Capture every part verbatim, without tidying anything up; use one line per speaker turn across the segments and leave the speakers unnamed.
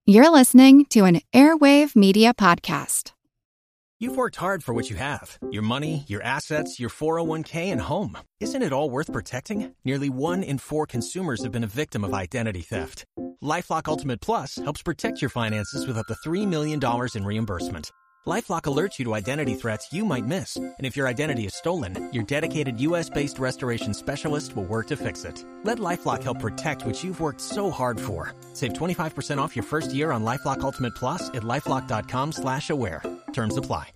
You're listening to an Airwave Media Podcast.
You've worked hard for what you have. Your money, your assets, your four oh one k, and home. Isn't it all worth protecting? Nearly one in four consumers have been a victim of identity theft. LifeLock Ultimate Plus helps protect your finances with up to three million dollars in reimbursement. LifeLock alerts you to identity threats you might miss. And if your identity is stolen, your dedicated U S-based restoration specialist will work to fix it. Let LifeLock help protect what you've worked so hard for. Save twenty-five percent off your first year on LifeLock Ultimate Plus at LifeLock.com slash aware. Terms apply.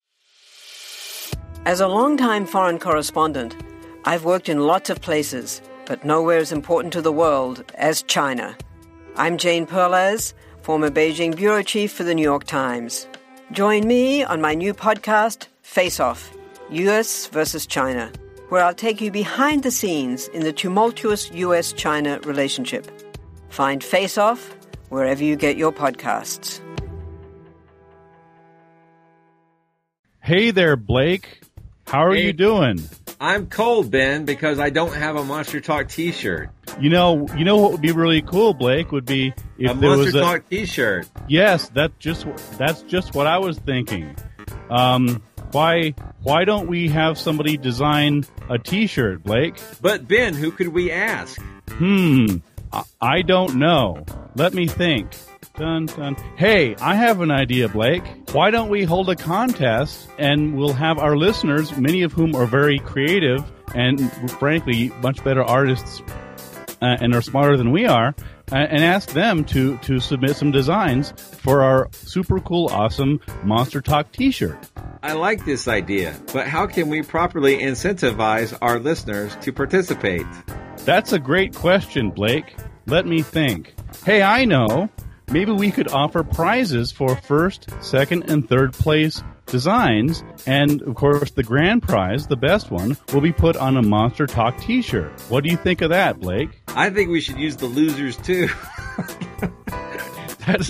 As a longtime foreign correspondent, I've worked in lots of places, but nowhere as important to the world as China. I'm Jane Perlez, former Beijing bureau chief for the New York Times. Join me on my new podcast, Face Off, U S versus China, where I'll take you behind the scenes in the tumultuous U S China relationship. Find Face Off wherever you get your podcasts.
Hey there, Blake. How are
hey,
you doing?
I'm cold, Ben, because I don't have a Monster Talk t-shirt.
You know, you know what would be really cool, Blake, would be if
a
there
Monster
was a
Talk t-shirt.
Yes, that just that's just what I was thinking. Um, why why don't we have somebody design a t-shirt, Blake?
But Ben, who could we ask?
Hmm, I, I don't know. Let me think. Dun, dun. Hey, I have an idea, Blake. Why don't we hold a contest and we'll have our listeners, many of whom are very creative and frankly much better artists uh, and are smarter than we are, uh, and ask them to, to submit some designs for our super cool, awesome Monster Talk t-shirt.
I like this idea, but how can we properly incentivize our listeners to participate?
That's a great question, Blake. Let me think. Hey, I know. Maybe we could offer prizes for first, second, and third place designs. And, of course, the grand prize, the best one, will be put on a Monster Talk t-shirt. What do you think of that, Blake?
I think we should use the losers, too.
That's...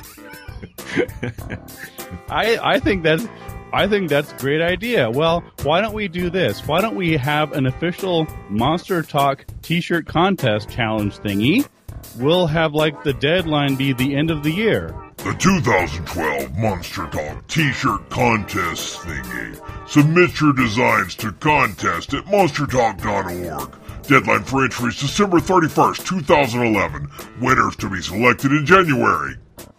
I, I think that's... I think that's a great idea. Well, why don't we do this? Why don't we have an official Monster Talk t-shirt contest challenge thingy? We'll have, like, the deadline be the end of the year.
The two thousand twelve Monster Talk t-shirt contest thingy. Submit your designs to contest at monster talk dot org. Deadline for entries December thirty-first, twenty eleven. Winners to be selected in January.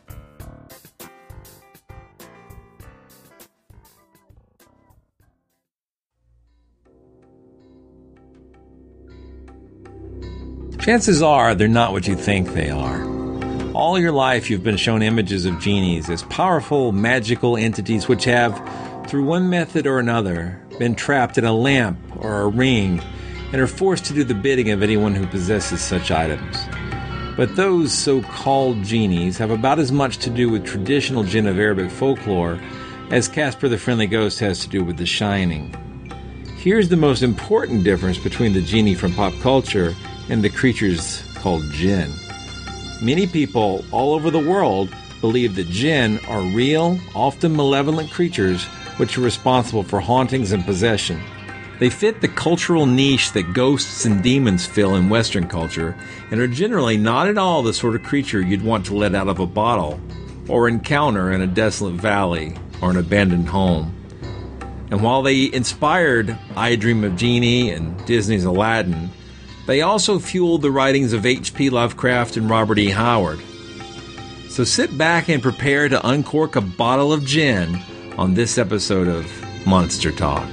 Chances are they're not what you think they are. All your life you've been shown images of genies as powerful, magical entities which have, through one method or another, been trapped in a lamp or a ring and are forced to do the bidding of anyone who possesses such items. But those so-called genies have about as much to do with traditional Jinn of Arabic folklore as Casper the Friendly Ghost has to do with The Shining. Here's the most important difference between the genie from pop culture and the creatures called jinn. Many people all over the world believe that jinn are real, often malevolent creatures which are responsible for hauntings and possession. They fit the cultural niche that ghosts and demons fill in Western culture and are generally not at all the sort of creature you'd want to let out of a bottle or encounter in a desolate valley or an abandoned home. And while they inspired I Dream of Jeannie and Disney's Aladdin, they also fueled the writings of H P Lovecraft and Robert E. Howard. So sit back and prepare to uncork a bottle of gin on this episode of Monster Talk.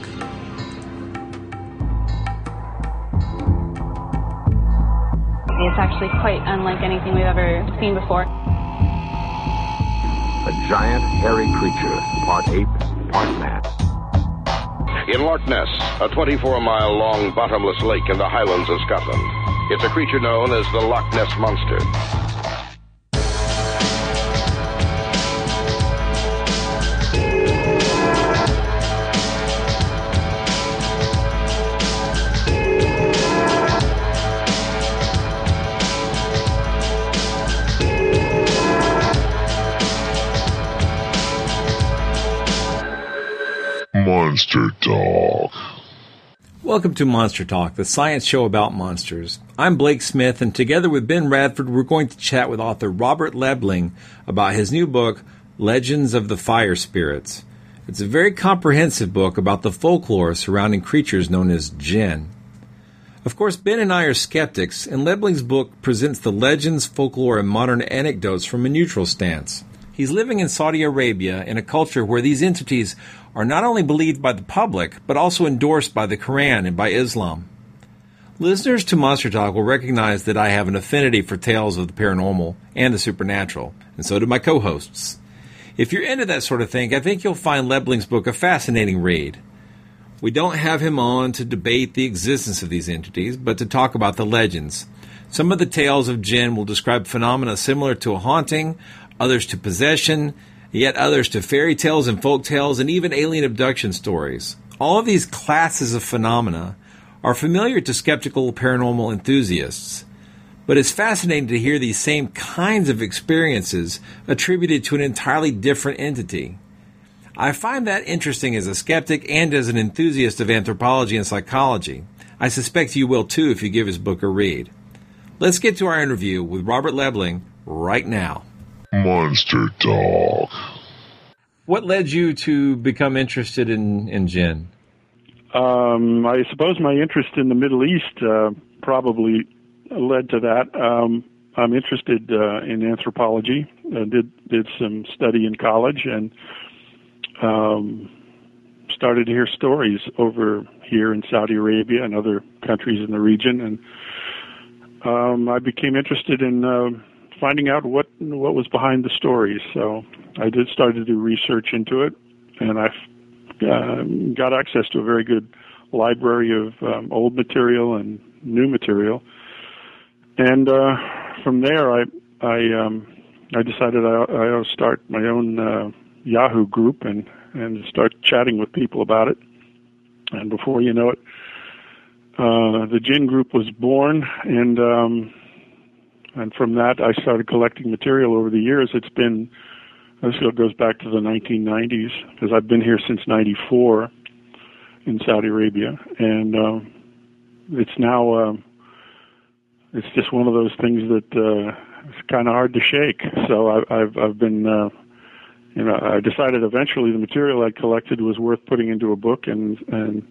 It's actually quite unlike anything we've ever seen before.
A giant, hairy creature, part ape, part man.
In Loch Ness, a twenty-four mile long bottomless lake in the Highlands of Scotland. It's a creature known as the Loch Ness Monster.
Monster Talk.
Welcome to Monster Talk, the science show about monsters. I'm Blake Smith, and together with Ben Radford, we're going to chat with author Robert Lebling about his new book, Legends of the Fire Spirits. It's a very comprehensive book about the folklore surrounding creatures known as jinn. Of course, Ben and I are skeptics, and Lebling's book presents the legends, folklore, and modern anecdotes from a neutral stance. He's living in Saudi Arabia in a culture where these entities are not only believed by the public, but also endorsed by the Quran and by Islam. Listeners to Monster Talk will recognize that I have an affinity for tales of the paranormal and the supernatural, and so do my co-hosts. If you're into that sort of thing, I think you'll find Lebling's book a fascinating read. We don't have him on to debate the existence of these entities, but to talk about the legends. Some of the tales of jinn will describe phenomena similar to a haunting, others to possession, yet others to fairy tales and folk tales, and even alien abduction stories. All of these classes of phenomena are familiar to skeptical paranormal enthusiasts, but it's fascinating to hear these same kinds of experiences attributed to an entirely different entity. I find that interesting as a skeptic and as an enthusiast of anthropology and psychology. I suspect you will too if you give his book a read. Let's get to our interview with Robert Lebling right now.
Monster Talk.
What led you to become interested in, in jinn?
Um, I suppose my interest in the Middle East uh, probably led to that. Um, I'm interested uh, in anthropology. I did did some study in college and um, started to hear stories over here in Saudi Arabia and other countries in the region, and um, I became interested in uh, finding out what what was behind the stories. So I did start to do research into it, and I uh, got access to a very good library of um, old material and new material. And uh, from there, I I, um, I decided I, I ought to start my own uh, Yahoo group and, and start chatting with people about it. And before you know it, uh, the Jinn group was born, and um, and from that, I started collecting material over the years. It's been, this goes back to the nineteen nineties, because I've been here since ninety-four in Saudi Arabia, and uh, it's now, uh, it's just one of those things that uh, it's kind of hard to shake. So I, I've, I've been, uh, you know, I decided eventually the material I collected was worth putting into a book, and, and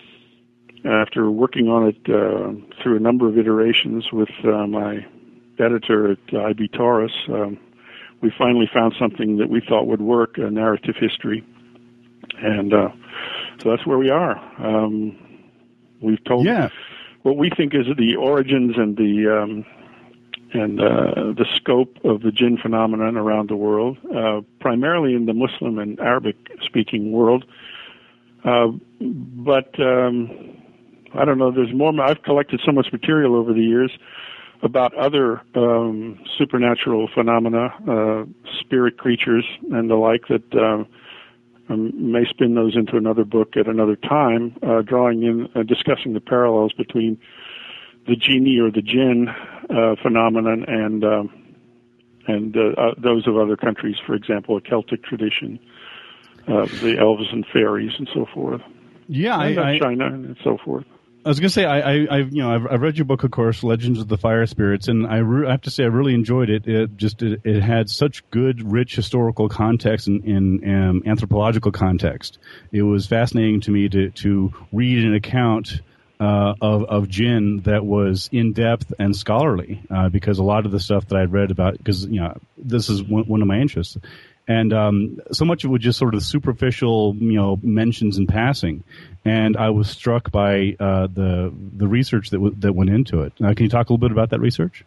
after working on it uh, through a number of iterations with uh, my editor at I B Taurus, um, we finally found something that we thought would work, a narrative history. And uh, so that's where we are. Um, we've told
yeah.
what we think is the origins and the um, and uh, the scope of the jinn phenomenon around the world, uh, primarily in the Muslim and Arabic-speaking world. Uh, but um, I don't know, there's more. I've collected so much material over the years about other um, supernatural phenomena, uh, spirit creatures and the like, that uh, um, may spin those into another book at another time, uh, drawing in, uh, discussing the parallels between the genie or the jinn uh, phenomenon and um, and uh, uh, those of other countries, for example, a Celtic tradition, uh, the elves and fairies and so forth.
Yeah,
and
I, I,
China and so forth.
I was going to say, I, I, I, you know, I've, I've read your book, of course, Legends of the Fire Spirits, and I, re- I have to say, I really enjoyed it. It just it, it had such good, rich historical context and in, in um, anthropological context. It was fascinating to me to to read an account uh, of of jinn that was in depth and scholarly, uh, because a lot of the stuff that I'd read about, because you know, this is one, one of my interests. And um, so much of it was just sort of superficial, you know, mentions in passing. And I was struck by uh, the the research that w- that went into it. Uh, can you talk a little bit about that research?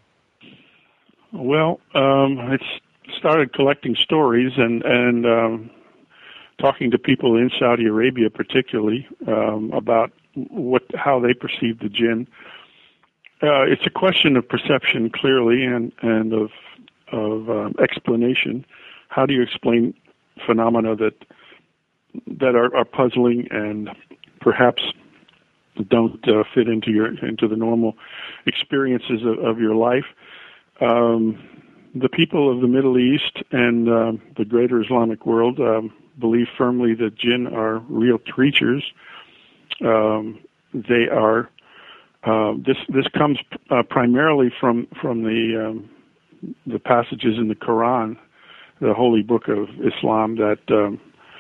Well, um, I started collecting stories and and um, talking to people in Saudi Arabia, particularly um, about what how they perceive the jinn. Uh, it's a question of perception, clearly, and and of of um, explanation. How do you explain phenomena that that are, are puzzling and perhaps don't uh, fit into your into the normal experiences of, of your life? Um, the people of the Middle East and uh, the greater Islamic world um, believe firmly that jinn are real creatures, um, they are. Uh, this this comes uh, primarily from from the um, the passages in the Quran, the holy book of Islam, that um,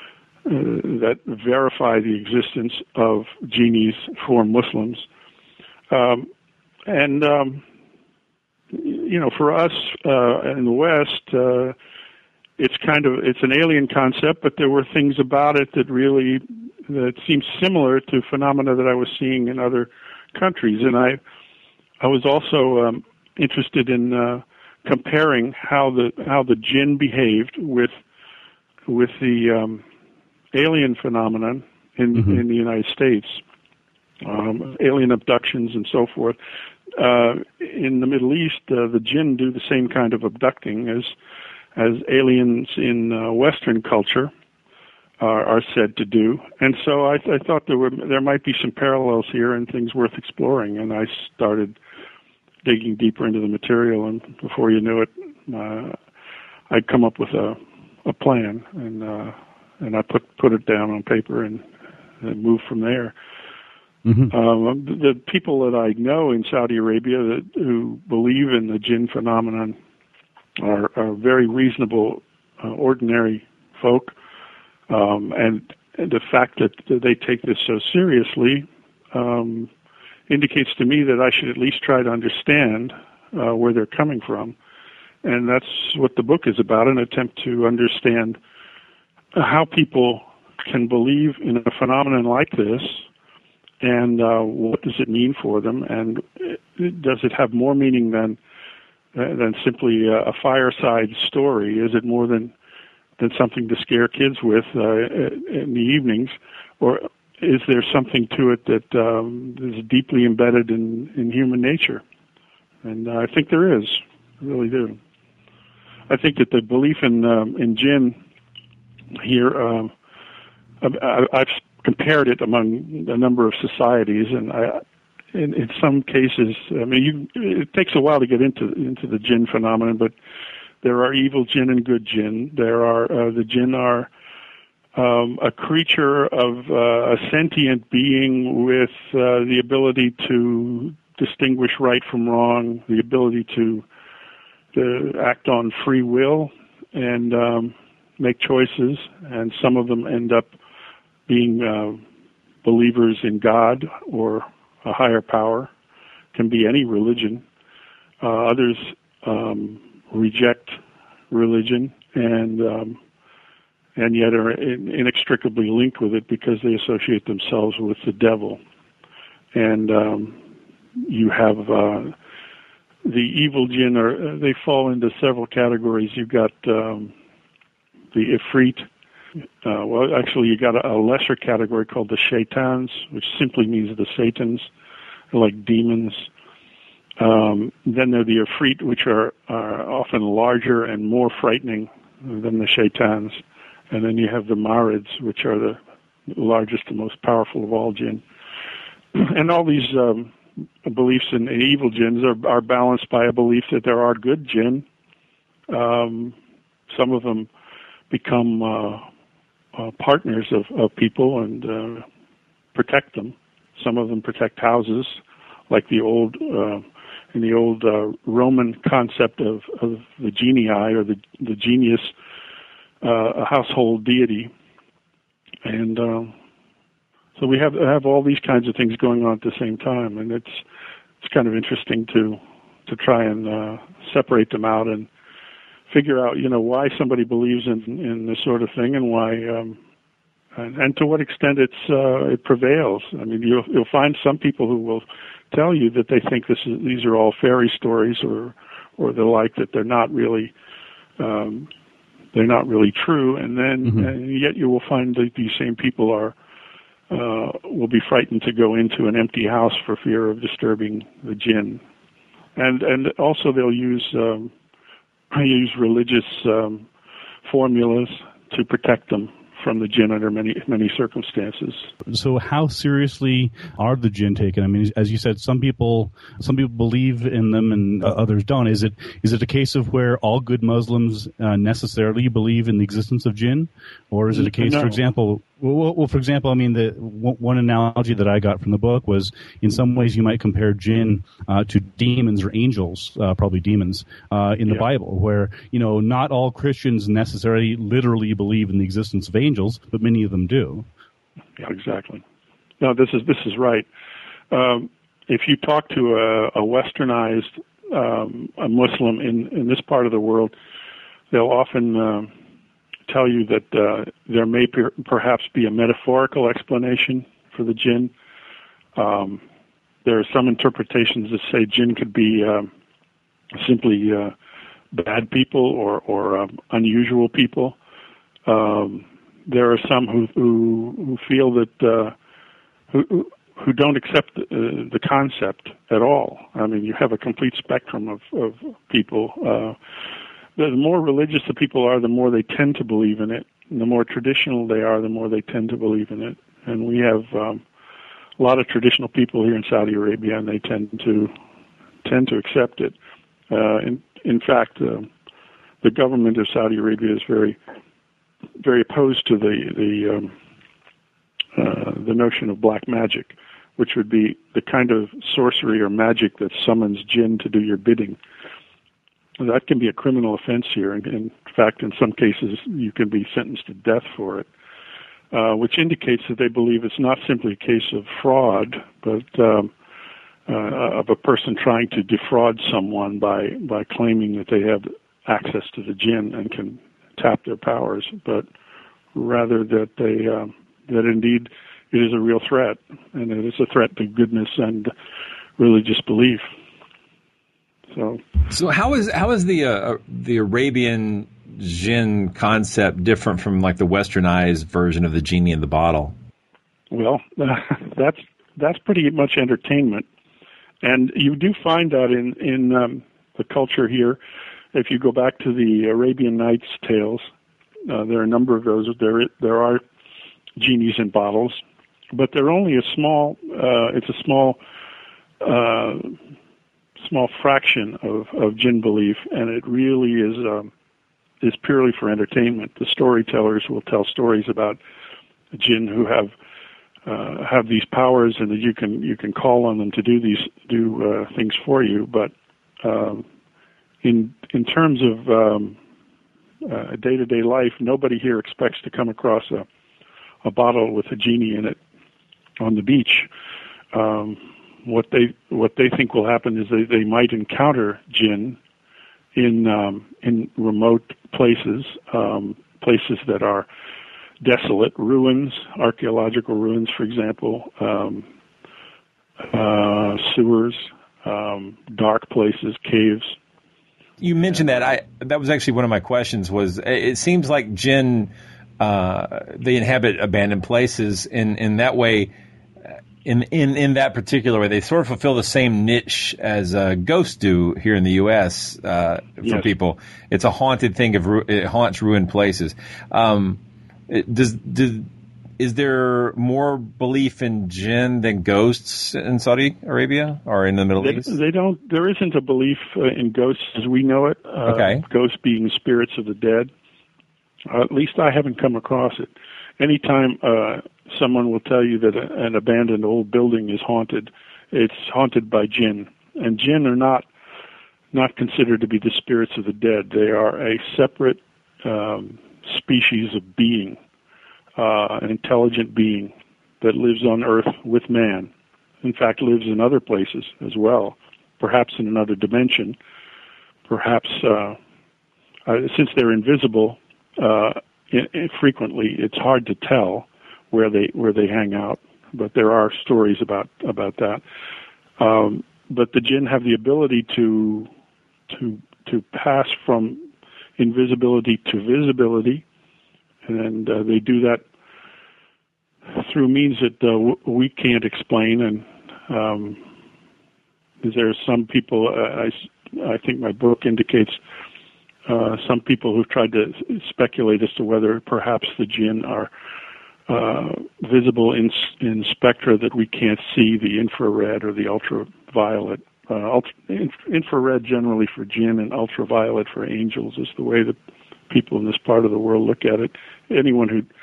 uh, that verify the existence of genies for Muslims. Um, and um, you know, for us uh, in the West, uh, it's kind of it's an alien concept, but there were things about it that really that seemed similar to phenomena that I was seeing in other countries. And I I was also um, interested in uh, comparing how the how the jinn behaved with with the um, alien phenomenon in mm-hmm. in the United States, um, alien abductions and so forth. Uh, in the Middle East, uh, the jinn do the same kind of abducting as as aliens in uh, Western culture are, are said to do. And so I, I thought there were there might be some parallels here and things worth exploring. And I started digging deeper into the material, and before you knew it, uh, I'd come up with a a plan, and uh, and I put put it down on paper and, and moved from there. Mm-hmm. Um, the people that I know in Saudi Arabia that who believe in the jinn phenomenon are, are very reasonable, uh, ordinary folk, um, and, and the fact that they take this so seriously um, indicates to me that I should at least try to understand uh, where they're coming from, and that's what the book is about: an attempt to understand how people can believe in a phenomenon like this. And uh, what does it mean for them? And does it have more meaning than uh, than simply a, a fireside story? Is it more than than something to scare kids with uh, in the evenings, or is there something to it that um, is deeply embedded in, in human nature? And uh, I think there is. I really do. I think that the belief in um, in jinn here, um, I, I've compared it among a number of societies, and I, in, in some cases, I mean, you, it takes a while to get into into the jinn phenomenon, but there are evil jinn and good jinn. There are uh, the jinn are um, a creature of uh, a sentient being with uh, the ability to distinguish right from wrong, the ability to to act on free will and um, make choices, and some of them end up being uh, believers in God or a higher power. Can be any religion. Uh, others um, reject religion and um, and yet are in, inextricably linked with it because they associate themselves with the devil. And um, you have uh, the evil jinn, or they fall into several categories. You've got um, the Ifrit. Uh, well, actually, you got a, a lesser category called the shaitans, which simply means the Satans, like demons. Um, then there are the Ifrit, which are, are often larger and more frightening than the shaitans. And then you have the Marids, which are the largest and most powerful of all jinn. And all these um, beliefs in, in evil jinns are, are balanced by a belief that there are good jinn. Um, some of them become uh, Uh, partners of, of people and uh, protect them. Some of them protect houses, like the old uh, in the old uh, Roman concept of, of the genii, or the the genius, uh, a household deity. And uh, so we have have all these kinds of things going on at the same time, and it's it's kind of interesting to to try and uh, separate them out and figure out, you know, why somebody believes in, in this sort of thing, and why, um, and, and to what extent it's uh, it prevails. I mean, you'll you'll find some people who will tell you that they think this is these are all fairy stories or or the like, that they're not really um, they're not really true, and then mm-hmm. and yet you will find that these same people are uh, will be frightened to go into an empty house for fear of disturbing the jinn, and and also they'll use um, I use religious um, formulas to protect them from the jinn under many many circumstances.
So, how seriously are the jinn taken? I mean, as you said, some people some people believe in them and uh, others don't. Is it is it a case of where all good Muslims uh, necessarily believe in the existence of jinn, or is it a case,
no.
for example, Well, well, for example, I mean, the one analogy that I got from the book was, in some ways, you might compare jinn uh, to demons or angels, uh, probably demons, uh, in the
Yeah.
Bible, where, you know, not all Christians necessarily literally believe in the existence of angels, but many of them do.
Yeah, exactly. No, this is this is right. Um, if you talk to a, a westernized um, a Muslim in, in this part of the world, they'll often uh, tell you that uh, there may per- perhaps be a metaphorical explanation for the jinn. Um, there are some interpretations that say jinn could be um, simply uh, bad people or, or um, unusual people. Um, there are some who who, who feel that uh, who who don't accept the, uh, the concept at all. I mean, you have a complete spectrum of, of people. Uh, The more religious the people are, the more they tend to believe in it. And the more traditional they are, the more they tend to believe in it. And we have um, a lot of traditional people here in Saudi Arabia, and they tend to tend to accept it. Uh, in, in fact, uh, the government of Saudi Arabia is very very opposed to the the um, uh, the notion of black magic, which would be the kind of sorcery or magic that summons jinn to do your bidding. That can be a criminal offense here. And in fact, in some cases, you can be sentenced to death for it, uh, which indicates that they believe it's not simply a case of fraud, but um, uh, of a person trying to defraud someone by, by claiming that they have access to the jinn and can tap their powers, but rather that they um, that indeed it is a real threat, and it is a threat to goodness and religious belief. So,
so how is how is the uh, the Arabian jinn concept different from like the westernized version of the genie in the bottle?
Well, uh, that's that's pretty much entertainment, and you do find that in in um, the culture here. If you go back to the Arabian Nights tales, uh, there are a number of those. There there are genies in bottles, but they're only a small. Uh, it's a small. Uh, small fraction of, of jinn belief, and it really is um, is purely for entertainment. The storytellers will tell stories about jinn who have uh, have these powers, and that you can you can call on them to do these do uh, things for you. But um, in in terms of um, uh, day-to-day life, nobody here expects to come across a a bottle with a genie in it on the beach. Um, What they what they think will happen is they, they might encounter jinn in um, in remote places, um, places that are desolate, ruins, archaeological ruins, for example, um, uh, sewers, um, dark places, caves.
You mentioned that. I that was actually one of my questions. Was it seems like jinn uh, they inhabit abandoned places, in in that way. In, in in that particular way, they sort of fulfill the same niche as uh, ghosts do here in the U S uh, for
yes.
people. It's a haunted thing of ru- it haunts ruined places. Um, it, does does is there more belief in jinn than ghosts in Saudi Arabia or in the Middle
they,
East?
They don't. There isn't a belief uh, in ghosts as we know it. Uh,
okay.
Ghosts being spirits of the dead. Uh, at least I haven't come across it. Anytime uh, someone will tell you that a, an abandoned old building is haunted, it's haunted by jinn. And jinn are not not considered to be the spirits of the dead. They are a separate um, species of being, uh, an intelligent being that lives on Earth with man. In fact, lives in other places as well, perhaps in another dimension. Perhaps, uh, uh, since they're invisible, uh, It, it, frequently, it's hard to tell where they where they hang out, but there are stories about about that. Um, but the jinn have the ability to to to pass from invisibility to visibility, and uh, they do that through means that uh, w- we can't explain. And um, there are some people. Uh, I I think my book indicates. Uh, some people who've tried to speculate as to whether perhaps the jinn are uh, visible in in spectra that we can't see, the infrared or the ultraviolet. Uh, ultra, inf- infrared generally for jinn and ultraviolet for angels is the way that people in this part of the world look at it. Anyone who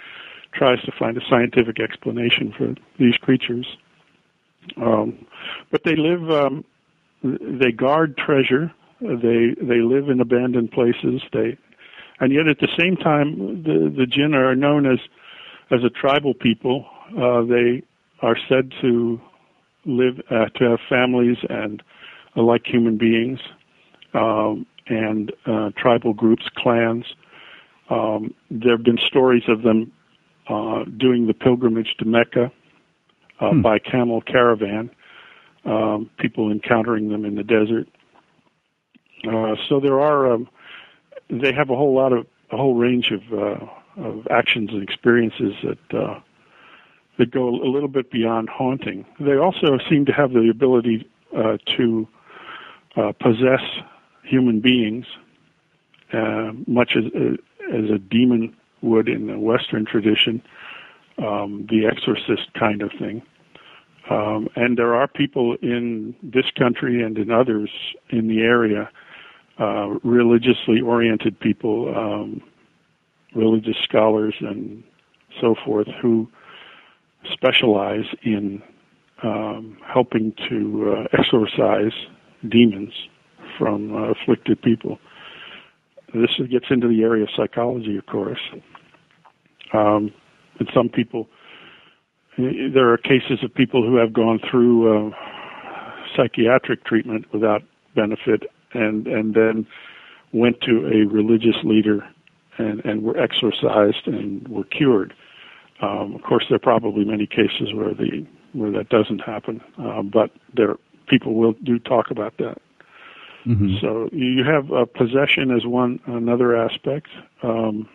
tries to find a scientific explanation for these creatures. Um, but they live, um, they guard treasure. They they live in abandoned places. They, and yet at the same time, the the jinn are known as as a tribal people. Uh, they are said to live uh, to have families and uh, like human beings, um, and uh, tribal groups, clans. Um, there have been stories of them uh, doing the pilgrimage to Mecca uh, hmm. by camel caravan. Um, people encountering them in the desert. Uh, so there are, um, they have a whole lot of, a whole range of, uh, of actions and experiences that, uh, that go a little bit beyond haunting. They also seem to have the ability, uh, to, uh, possess human beings, uh, much as, as a demon would in the Western tradition, um, the exorcist kind of thing. Um, and there are people in this country and in others in the area, uh, religiously oriented people, um, religious scholars and so forth, who specialize in um, helping to uh, exorcise demons from uh, afflicted people. This gets into the area of psychology, of course. Um, and some people... There are cases of people who have gone through uh, psychiatric treatment without benefit and, and then went to a religious leader and, and were exorcised and were cured. Um, of course, there are probably many cases where the where that doesn't happen, uh, but there people will do talk about that. Mm-hmm. So you have uh, possession as one another aspect, um,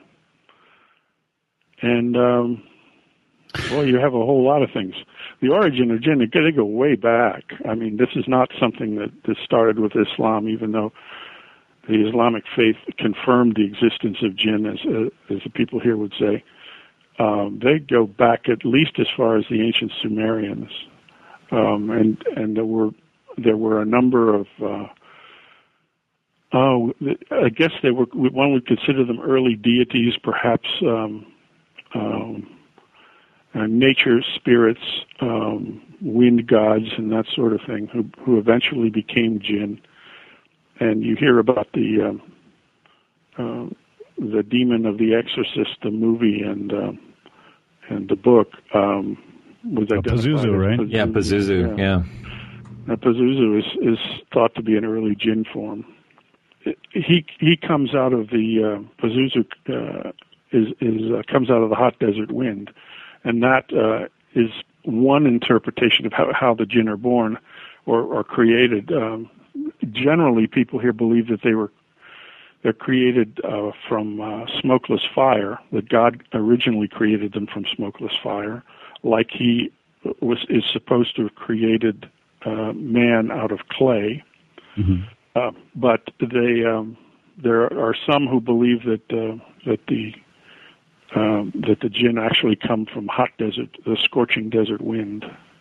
and. Um, Well, you have a whole lot of things. The origin of jinn, they go way back. I mean, this is not something that, that started with Islam, even though the Islamic faith confirmed the existence of jinn, as, uh, as the people here would say. Um, they go back at least as far as the ancient Sumerians. Um, and and there were there were a number of, uh, oh, I guess they were, one would consider them early deities, perhaps, um, um, Uh, nature spirits, um, wind gods, and that sort of thing, who who eventually became jinn. And you hear about the um, uh, the demon of the Exorcist, the movie and uh, and the book um, was
oh, Pazuzu, right?
Pazuzu. Yeah, Pazuzu. Yeah, yeah.
Now, Pazuzu is is thought to be an early jinn form. It, he he comes out of the uh, Pazuzu uh, is is uh, comes out of the hot desert wind. And that uh, is one interpretation of how, how the jinn are born or, or created. Um, generally, people here believe that they were they're created uh, from uh, smokeless fire. That God originally created them from smokeless fire, like He was is supposed to have created uh, man out of clay. Mm-hmm. Uh, but they um, there are some who believe that uh, that the Um, that the jinn actually come from hot desert, the scorching desert wind.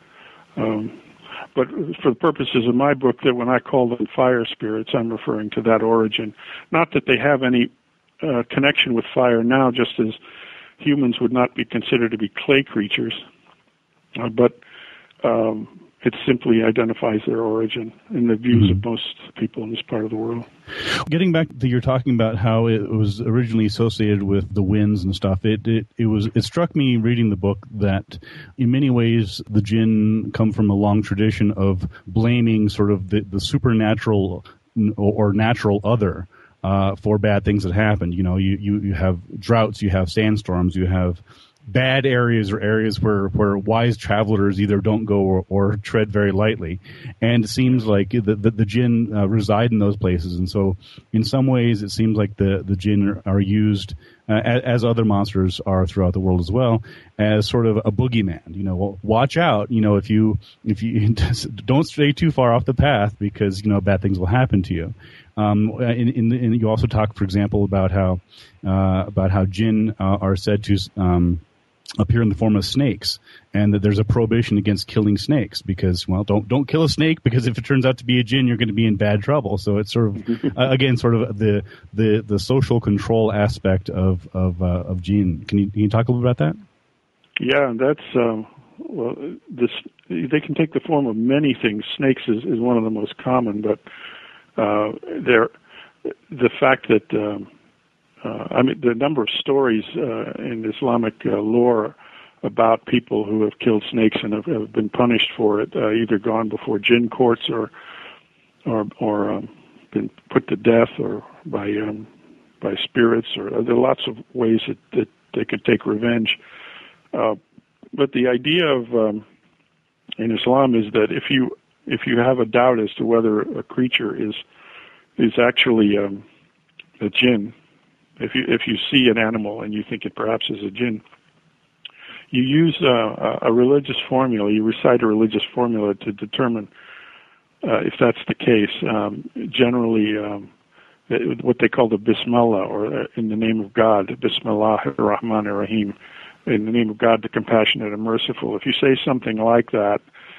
Um, but for the purposes of my book, that when I call them fire spirits, I'm referring to that origin. Not that they have any uh, connection with fire now, just as humans would not be considered to be clay creatures, uh, but um, it simply identifies their origin in the views mm-hmm. of most people in this part of the world.
Getting back to you're talking about how it was originally associated with the winds and stuff, it, it it was it struck me reading the book that in many ways the jinn come from a long tradition of blaming sort of the, the supernatural or, or natural other uh, for bad things that happen. You know, you, you, you have droughts, you have sandstorms, you have bad areas or areas where, where wise travelers either don't go or, or tread very lightly. And it seems like the, the, the jinn uh, reside in those places. And so in some ways it seems like the, the jinn are used, uh, as, as other monsters are throughout the world as well, as sort of a boogeyman. You know, well, watch out, you know, if you, if you don't stray too far off the path because, you know, bad things will happen to you. Um, in, in, in, you also talk, for example, about how, uh, about how jinn uh, are said to, um, appear in the form of snakes, and that there's a prohibition against killing snakes because, well, don't don't kill a snake because if it turns out to be a jinn, you're going to be in bad trouble. So it's sort of uh, again sort of the the the social control aspect of of uh, of jinn. Can you can you talk a little bit about that?
Yeah, that's um, well. This they can take the form of many things. Snakes is, is one of the most common, but uh, they're the fact that um, uh, I mean the number of stories uh, in Islamic uh, lore about people who have killed snakes and have, have been punished for it, uh, either gone before jinn courts or or or um, been put to death or by um, by spirits, or there are lots of ways that, that they could take revenge. Uh, but the idea of um, in Islam is that if you if you have a doubt as to whether a creature is is actually um, a jinn, if you if you see an animal and you think it perhaps is a jinn, you use uh, a religious formula. You recite a religious formula to determine uh, if that's the case. Um, generally, um, what they call the Bismillah, or in the name of God, Bismillah ar-Rahman ar-Rahim, in the name of God, the compassionate and merciful. If you say something like that,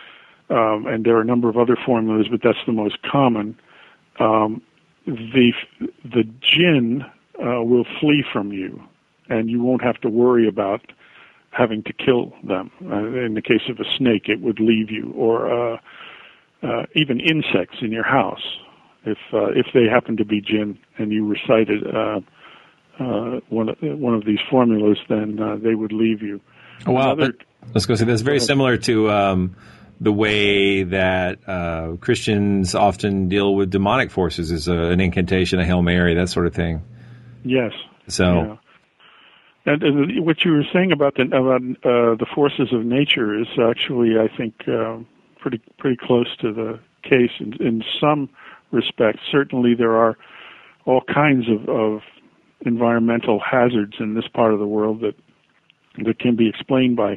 um, and there are a number of other formulas, but that's the most common, um, the the jinn uh, will flee from you, and you won't have to worry about having to kill them. Uh, in the case of a snake, it would leave you, or uh, uh, even insects in your house. If uh, if they happen to be jinn and you recited uh, uh, one one of these formulas, then uh, they would leave you.
Oh, wow,
Another,
that, let's go see. That's very similar to um, the way that uh, Christians often deal with demonic forces, is a, an incantation, a Hail Mary, that sort of thing.
Yes.
So.
Yeah. And, and what you were saying about the about uh, the forces of nature is actually, I think, uh, pretty pretty close to the case in, in some respects. Certainly, there are all kinds of, of environmental hazards in this part of the world that that can be explained by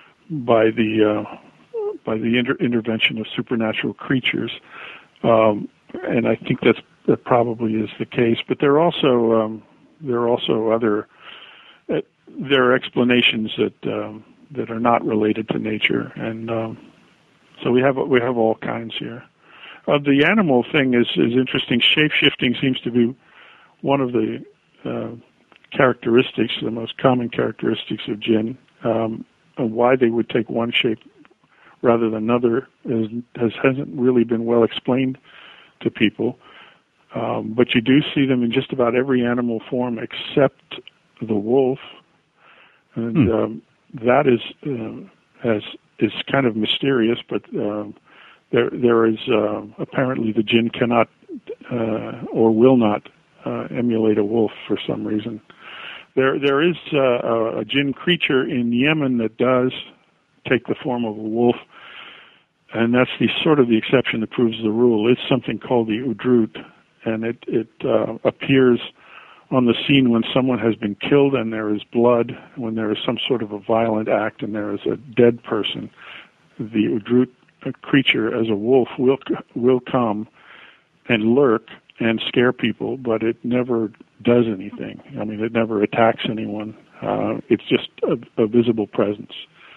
by the uh, by the inter- intervention of supernatural creatures, um, and I think that's that probably is the case. But there are also um, there are also other uh, there are explanations that um, that are not related to nature, and um, so we have we have all kinds here. Uh, the animal thing is, is interesting. Shape-shifting seems to be one of the uh, characteristics, the most common characteristics of jinn. Um, and why they would take one shape rather than another is, has, hasn't really been well explained to people. Um, but you do see them in just about every animal form except the wolf. And hmm. um, that is, uh, has, is kind of mysterious, but... Um, There, there is uh, apparently the jinn cannot uh, or will not uh, emulate a wolf for some reason. There, there is uh, a jinn creature in Yemen that does take the form of a wolf, and that's the sort of the exception that proves the rule. It's something called the udrut, and it it uh, appears on the scene when someone has been killed and there is blood, when there is some sort of a violent act and there is a dead person. The udrut, a creature as a wolf, will will come and lurk and scare people, but it never does anything. I mean, it never attacks anyone. Uh, it's just a, a visible presence.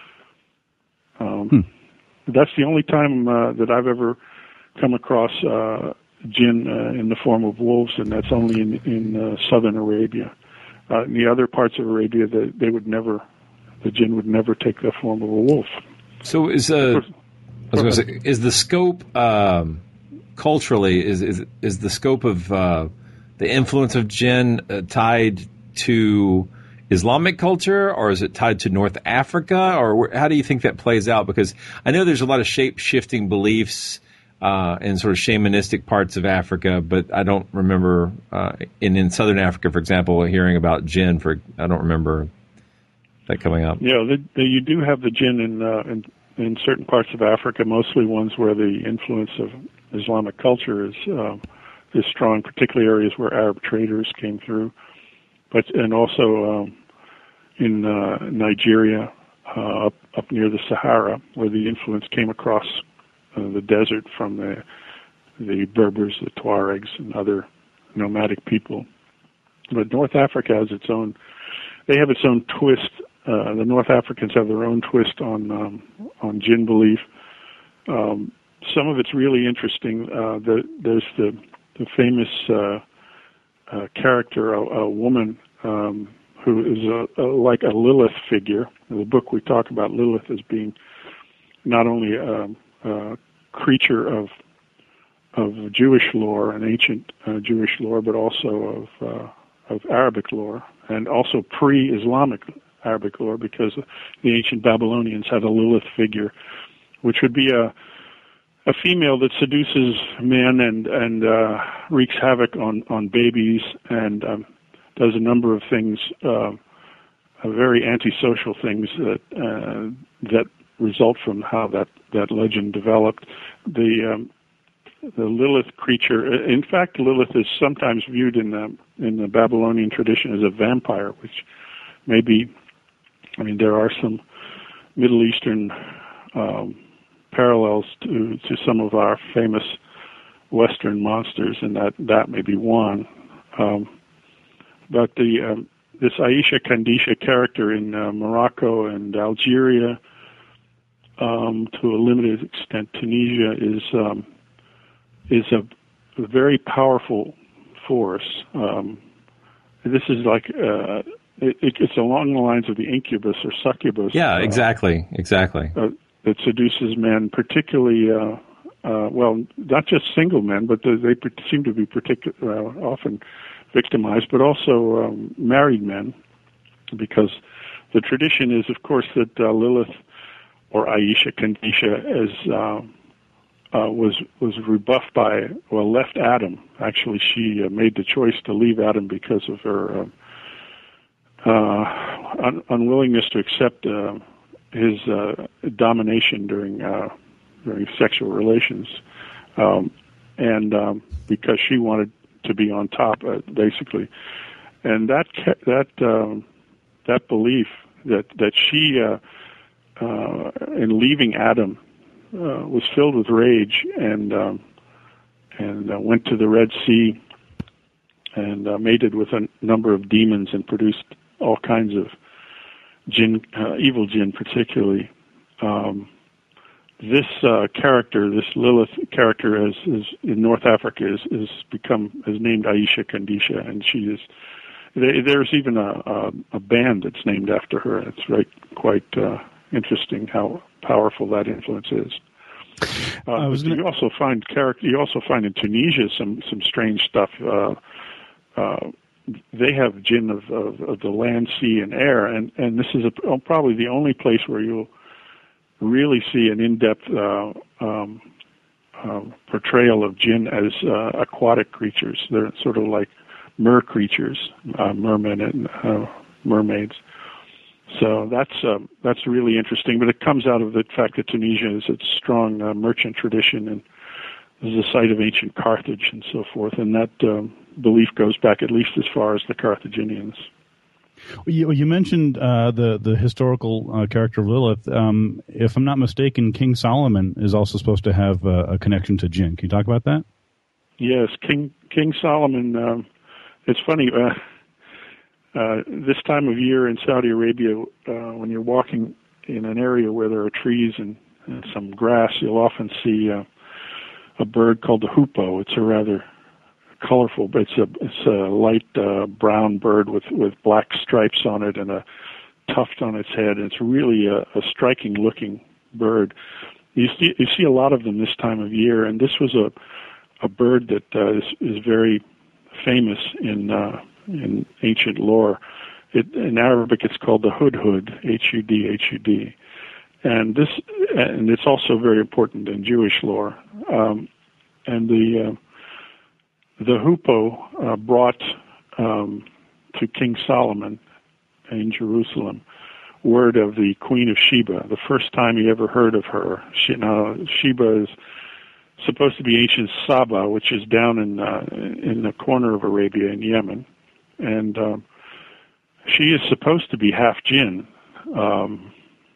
Um, hmm. That's the only time uh, that I've ever come across uh, jinn uh, in the form of wolves, and that's only in, in uh, southern Arabia. Uh, in the other parts of Arabia, they, they would never, the jinn would never take the form of a wolf.
So is uh, I was going to say, is the scope um, culturally is, is is the scope of uh, the influence of jinn uh, tied to Islamic culture, or is it tied to North Africa, or where, how do you think that plays out? Because I know there's a lot of shape-shifting beliefs uh, in sort of shamanistic parts of Africa, but I don't remember uh, in in Southern Africa, for example, hearing about jinn. For I don't remember that coming up.
Yeah, the, the, you do have the jinn in. Uh, in in certain parts of Africa, mostly ones where the influence of Islamic culture is uh, is strong, particularly areas where Arab traders came through, but and also um, in uh, Nigeria, uh, up, up near the Sahara, where the influence came across uh, the desert from the the Berbers, the Tuaregs, and other nomadic people. But North Africa has its own; they have its own twist. Uh, the North Africans have their own twist on um, on jinn belief. Um, some of it's really interesting. Uh, the, there's the the famous uh, uh, character, a, a woman um, who is a, a, like a Lilith figure. In the book, we talk about Lilith as being not only a, a creature of of Jewish lore and ancient uh, Jewish lore, but also of uh, of Arabic lore, and also pre-Islamic Arabic lore, because the ancient Babylonians had a Lilith figure, which would be a a female that seduces men and and uh, wreaks havoc on on babies and um, does a number of things, uh, uh, very antisocial things that uh, that result from how that that legend developed. The um, the Lilith creature, in fact, Lilith is sometimes viewed in the in the Babylonian tradition as a vampire, which may be, I mean, there are some Middle Eastern um, parallels to, to some of our famous Western monsters, and that, that may be one. Um, but the um, this Aisha Kandisha character in uh, Morocco and Algeria, um, to a limited extent Tunisia, is um, is a, a very powerful force. Um, this is like uh, it, it's along the lines of the incubus or succubus.
Yeah,
uh, exactly,
exactly.
Uh, that seduces men, particularly, uh, uh, well, not just single men, but they, they seem to be particular, uh, often victimized, but also um, married men, because the tradition is, of course, that uh, Lilith or Aisha Kandisha is uh, uh, was was rebuffed by, well, left Adam. Actually, she uh, made the choice to leave Adam because of her uh, uh, un- unwillingness to accept uh, his uh, domination during uh, during sexual relations, um, and um, because she wanted to be on top, uh, basically, and that that um, that belief that that she, uh, uh, in leaving Adam, uh, was filled with rage and um, and uh, went to the Red Sea and uh, mated with a number of demons and produced all kinds of jinn, uh, evil jinn, particularly. Um, this uh, character, this Lilith character, is, is in North Africa, is, is become is named Aisha Kandisha, and she is. They, there's even a, a, a band that's named after her. It's right, quite uh, interesting how powerful that influence is. Uh, I was gonna... You also find character. You also find in Tunisia some some strange stuff. Uh, uh, they have jinn of, of, of the land, sea, and air, and, and this is a, probably the only place where you'll really see an in-depth uh, um, uh, portrayal of jinn as uh, aquatic creatures. They're sort of like mer creatures, uh, mermen and uh, mermaids. So that's uh, that's really interesting. But it comes out of the fact that Tunisia is a strong uh, merchant tradition and is the site of ancient Carthage and so forth, and that um, belief goes back at least as far as the Carthaginians.
You, you mentioned uh, the the historical uh, character of Lilith. Um, if I'm not mistaken, King Solomon is also supposed to have uh, a connection to jinn. Can you talk about that?
Yes, King King Solomon. Um, it's funny. Uh, uh, this time of year in Saudi Arabia, uh, when you're walking in an area where there are trees and, and some grass, you'll often see uh, a bird called the hoopoe. It's a rather colorful, but it's a it's a light uh, brown bird with with black stripes on it and a tuft on its head. And it's really a, a striking looking bird. You see you see a lot of them this time of year, and this was a a bird that uh, is is very famous in uh, in ancient lore. It, in Arabic, it's called the hudhud, H U D H U D, and this and it's also very important in Jewish lore. Um, and the uh, The hoopoe uh, brought um, to King Solomon in Jerusalem word of the Queen of Sheba, the first time he ever heard of her. She, now, Sheba is supposed to be ancient Saba, which is down in uh, in the corner of Arabia in Yemen, and um, she is supposed to be half jinn. Um,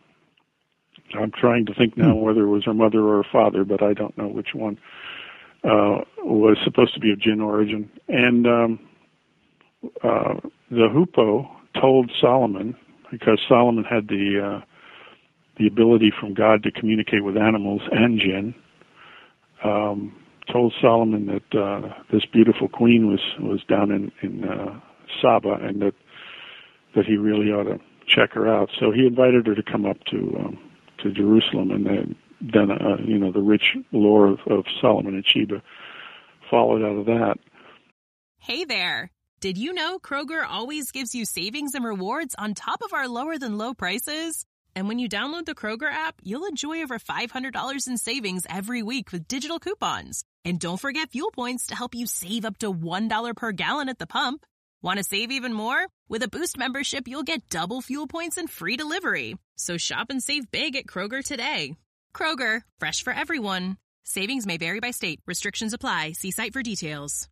I'm trying to think now whether it was her mother or her father, but I don't know which one. Uh, was supposed to be of jinn origin. And um, uh, the hoopoe told Solomon, because Solomon had the uh, the ability from God to communicate with animals and jinn, um, told Solomon that uh, this beautiful queen was, was down in, in uh, Saba, and that but he really ought to check her out. So he invited her to come up to um, to Jerusalem, and then, then uh, you know, the rich lore of, of Solomon and Sheba followed out of that.
Hey there. Did you know Kroger always gives you savings and rewards on top of our lower-than-low prices? And when you download the Kroger app, you'll enjoy over five hundred dollars in savings every week with digital coupons. And don't forget fuel points to help you save up to one dollar per gallon at the pump. Want to save even more? With a Boost membership, you'll get double fuel points and free delivery. So shop and save big at Kroger today. Kroger, fresh for everyone. Savings may vary by state. Restrictions apply. See site for details.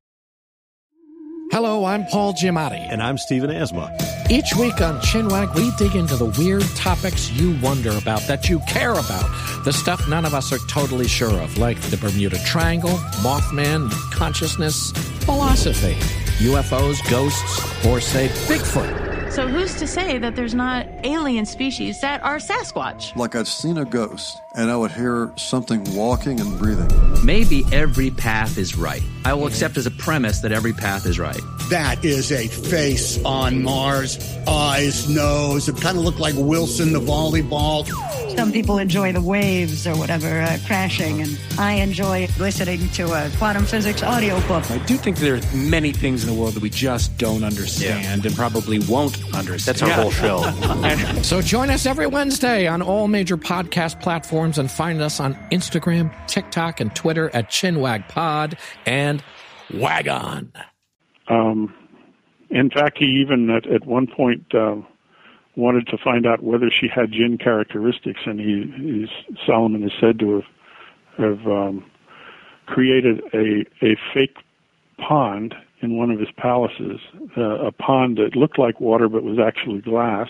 Hello, I'm Paul Giamatti.
And I'm Stephen Asma.
Each week on Chinwag, we dig into the weird topics you wonder about, that you care about. The stuff none of us are totally sure of, like the Bermuda Triangle, Mothman, consciousness, philosophy, U F Os, ghosts, or, say, Bigfoot.
So who's to say that there's not alien species that are Sasquatch?
Like I'd seen a ghost, and I would hear something walking and breathing.
Maybe every path is right. I will accept as a premise that every path is right.
That is a face on Mars, eyes, nose. It kind of looked like Wilson the volleyball.
Some people enjoy the waves or whatever uh, crashing, and I enjoy listening to a quantum physics audiobook.
I do think there are many things in the world that we just don't understand yeah. and probably won't understand.
That's our yeah. whole show.
So join us every Wednesday on all major podcast platforms and find us on Instagram, TikTok, and Twitter at ChinwagPod and Wagon.
Um, in fact, he even at, at one point uh, wanted to find out whether she had jinn characteristics, and he he's, Solomon is said to have, have um, created a, a fake pond in one of his palaces, uh, a pond that looked like water but was actually glass,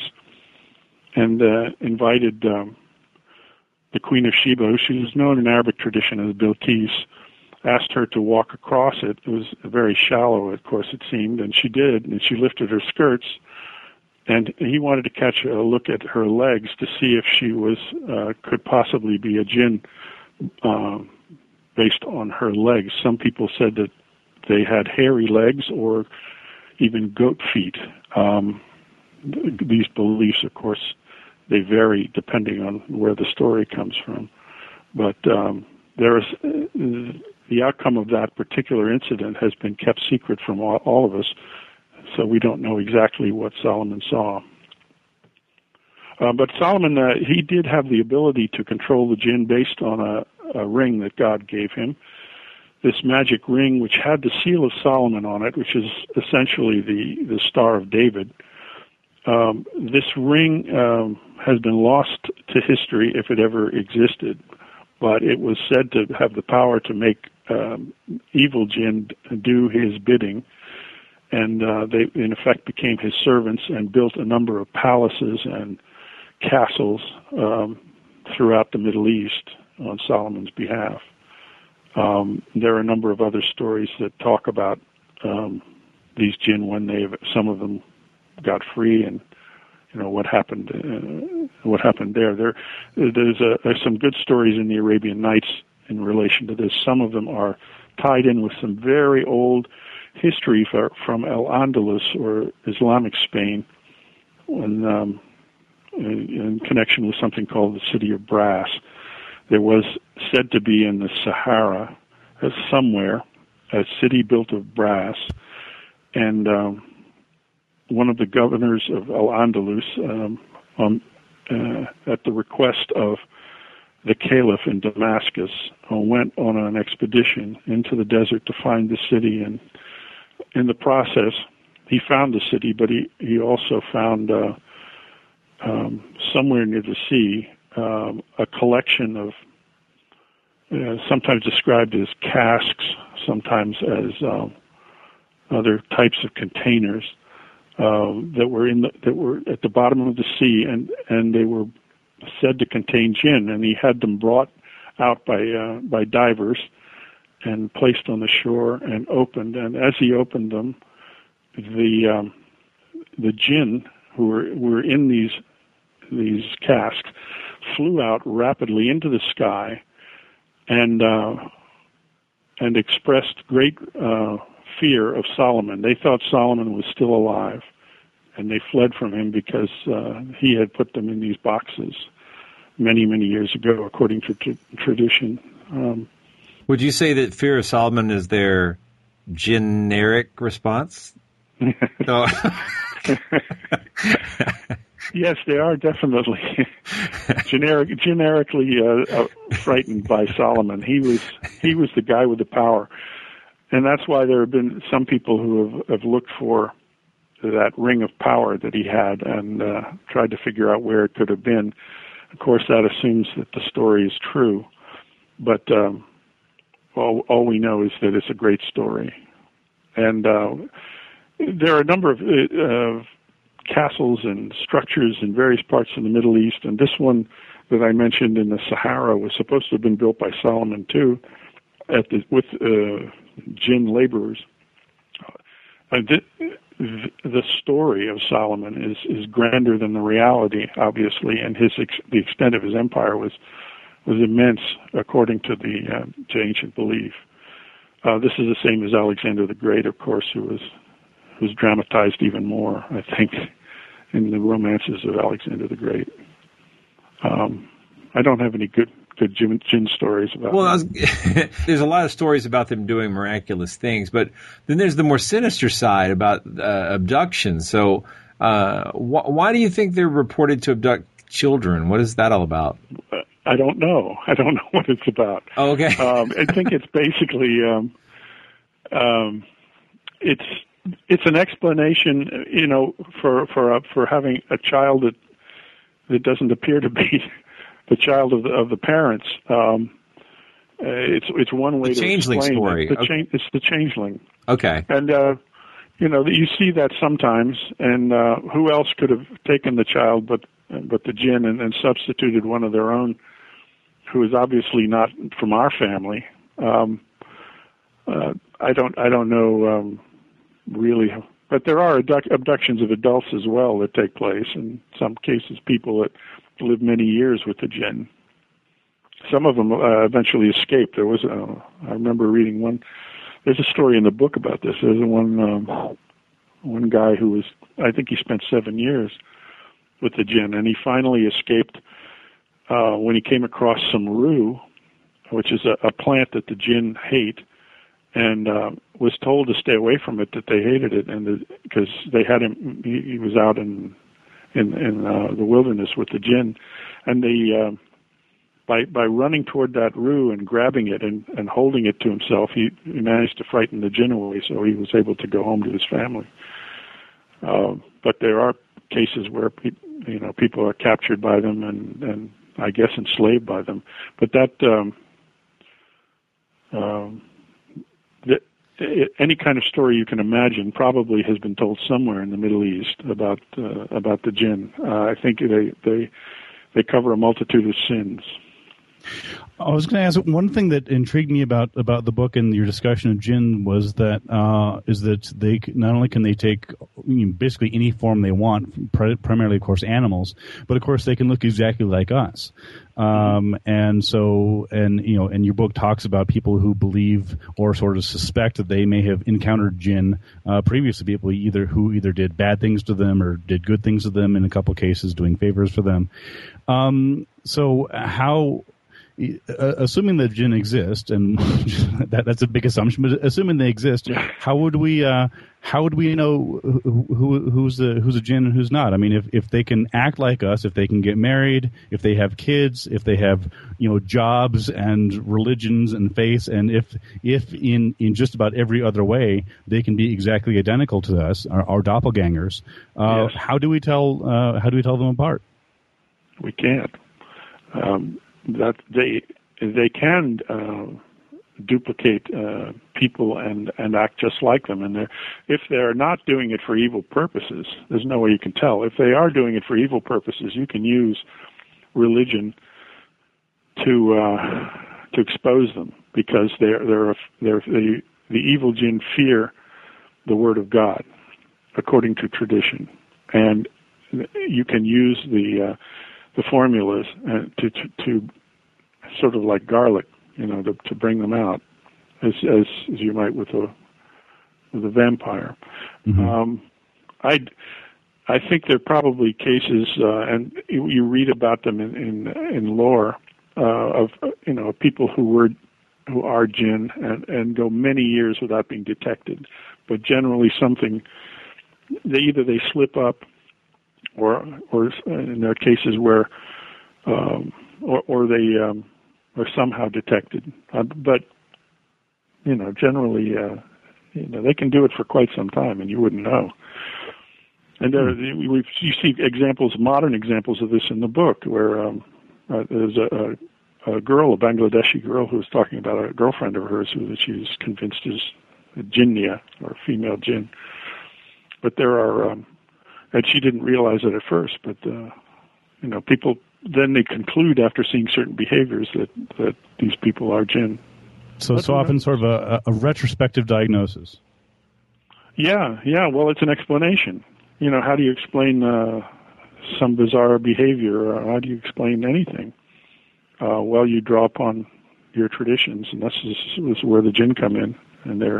and uh, invited um, the Queen of Sheba, who she was known in Arabic tradition as Bilqis, asked her to walk across it. It was very shallow, of course, it seemed, and she did, and she lifted her skirts, and he wanted to catch a look at her legs to see if she was uh, could possibly be a jinn uh, based on her legs. Some people said that they had hairy legs or even goat feet. Um, th- these beliefs, of course, they vary depending on where the story comes from. But um, there is uh, the outcome of that particular incident has been kept secret from all, all of us, so we don't know exactly what Solomon saw. Uh, but Solomon, uh, he did have the ability to control the jinn based on a, a ring that God gave him. This magic ring, which had the seal of Solomon on it, which is essentially the, the Star of David. Um, this ring um, has been lost to history, if it ever existed, but it was said to have the power to make um, evil jinn do his bidding, and uh, they, in effect, became his servants and built a number of palaces and castles um, throughout the Middle East on Solomon's behalf. Um, there are a number of other stories that talk about um, these jinn when they, some of them got free, and you know what happened. Uh, what happened there? There, there's, a, there's some good stories in the Arabian Nights in relation to this. Some of them are tied in with some very old history for, from Al-Andalus or Islamic Spain, when um, in, in connection with something called the City of Brass. There was said to be in the Sahara, uh, somewhere, a city built of brass, and um, one of the governors of Al-Andalus, um, um, uh, at the request of the Caliph in Damascus, uh, went on an expedition into the desert to find the city, and in the process, he found the city, but he, he also found uh, um, somewhere near the sea Um, a collection of, uh, sometimes described as casks, sometimes as um, other types of containers uh, that were in the, that were at the bottom of the sea, and, and they were said to contain jinn. And he had them brought out by uh, by divers and placed on the shore and opened. And as he opened them, the um, the jinn who were were in these these casks flew out rapidly into the sky and uh, and expressed great uh, fear of Solomon. They thought Solomon was still alive, and they fled from him because uh, he had put them in these boxes many, many years ago, according to t- tradition. Um,
Would you say that fear of Solomon is their generic response? No.
Yes, they are definitely generic, generically uh, uh, frightened by Solomon. He was he was the guy with the power, and that's why there have been some people who have, have looked for that ring of power that he had and uh, tried to figure out where it could have been. Of course, that assumes that the story is true, but um, all, all we know is that it's a great story. And uh, there are a number of uh, castles and structures in various parts of the Middle East, and this one that I mentioned in the Sahara was supposed to have been built by Solomon too, at the, with uh, jinn laborers. Uh, the, the story of Solomon is, is grander than the reality, obviously, and his ex, the extent of his empire was was immense, according to the uh, to ancient belief. Uh, this is the same as Alexander the Great, of course, who was who's dramatized even more, I think, in the romances of Alexander the Great. Um, I don't have any good good jinn, jinn stories about
well, I was, there's a lot of stories about them doing miraculous things, but then there's the more sinister side about uh, abduction. So uh, wh- why do you think they're reported to abduct children? What is that all about?
Uh, I don't know. I don't know what it's about.
Oh, okay.
um, I think it's basically um, um, it's it's an explanation, you know, for for uh, for having a child that that doesn't appear to be the child of the of the parents. Um, uh, it's it's one way
the
to
changeling
explain
story.
it. The
Okay.
cha- it's the changeling.
Okay.
And uh, you know, you see that sometimes. And uh, who else could have taken the child but but the jinn and, and substituted one of their own, who is obviously not from our family? Um, uh, I don't I don't know um, really. But there are abduct- abductions of adults as well that take place. In some cases, people that live many years with the jinn. Some of them uh, eventually escape. There was, uh, I remember reading one. There's a story in the book about this. There's one um, one guy who was, I think he spent seven years with the jinn, and he finally escaped uh, when he came across some rue, which is a, a plant that the jinn hate, and uh, was told to stay away from it, that they hated it, and because the, they had him, he, he was out in in, in uh, the wilderness with the jinn, and they uh, by by running toward that rue and grabbing it and, and holding it to himself, he, he managed to frighten the jinn away, so he was able to go home to his family. Uh, but there are cases where pe- you know people are captured by them and, and I guess enslaved by them, but that. Um, um, the, Any kind of story you can imagine probably has been told somewhere in the Middle East about uh, about the jinn. Uh, I think they they they cover a multitude of sins.
I was going to ask, one thing that intrigued me about, about the book and your discussion of jinn was that uh, is that they not only can they take you know, basically any form they want, primarily of course animals, but of course they can look exactly like us. Um, and so, and you know, and your book talks about people who believe or sort of suspect that they may have encountered jinn uh, previously, people either who either did bad things to them or did good things to them. In a couple cases, doing favors for them. Um, so how? Uh, assuming that jinn exist, and that, that's a big assumption, but assuming they exist, how would we uh, how would we know who, who who's a who's a jinn and who's not? I mean, if if they can act like us, if they can get married, if they have kids, if they have you know jobs and religions and faiths, and if if in, in just about every other way they can be exactly identical to us, our, our doppelgangers, uh, yes. how do we tell uh, how do we tell them apart?
We can't. Um, that they they can uh, duplicate uh, people and, and act just like them, and they're, if they're not doing it for evil purposes, there's no way you can tell. If they are doing it for evil purposes, you can use religion to uh, to expose them, because they're they're they're the the evil jinn fear the word of God according to tradition, and you can use the uh, the formulas uh, to, to to sort of like garlic, you know, to, to bring them out, as as as you might with a with a vampire. Mm-hmm. Um, I I think there are probably cases, uh, and you, you read about them in in, in lore uh, of you know people who were who are jinn and, and go many years without being detected. But generally, something they either they slip up, or or in there are cases where, um, or, or they um, are somehow detected. Uh, but you know, generally, uh, you know, they can do it for quite some time, and you wouldn't know. And there, we you see examples, modern examples of this in the book, where um, uh, there's a, a, a girl, a Bangladeshi girl, who was talking about a girlfriend of hers who she was convinced is a jinnia, or a female jinn. But there are, um, and she didn't realize it at first, but, uh, you know, people, then they conclude after seeing certain behaviors that, that these people are jinn.
So, so often sort of a, a retrospective diagnosis.
Yeah, yeah, well, it's an explanation. You know, how do you explain uh, some bizarre behavior, or how do you explain anything? Uh, well, you draw upon your traditions, and this is, this is where the jinn come in. And they're,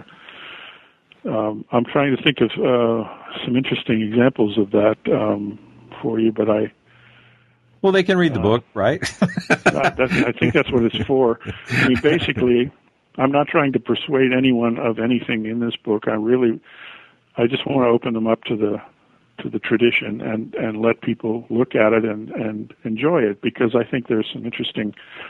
um, I'm trying to think of uh, some interesting examples of that um, for you, but I...
Well, they can read the uh, book, right?
that's, I think that's what it's for. I mean, basically, I'm not trying to persuade anyone of anything in this book. I really, I just want to open them up to the to the tradition and, and let people look at it and, and enjoy it, because I think there's some interesting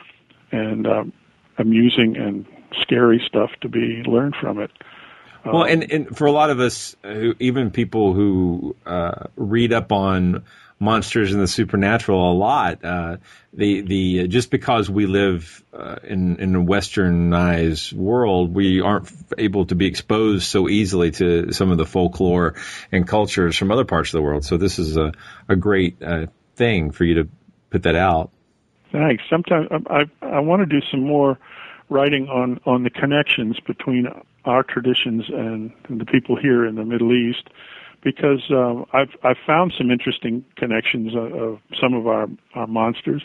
and um, amusing and scary stuff to be learned from it.
Well, um, and, and for a lot of us, who, even people who uh, read up on monsters and the supernatural a lot, uh, the the just because we live uh, in in a westernized world, we aren't able to be exposed so easily to some of the folklore and cultures from other parts of the world. So this is a a great uh, thing for you to put that out.
Thanks. Sometimes I I want to do some more writing on on the connections between our traditions and, and the people here in the Middle East. Because uh, I've I've found some interesting connections of, of some of our, our monsters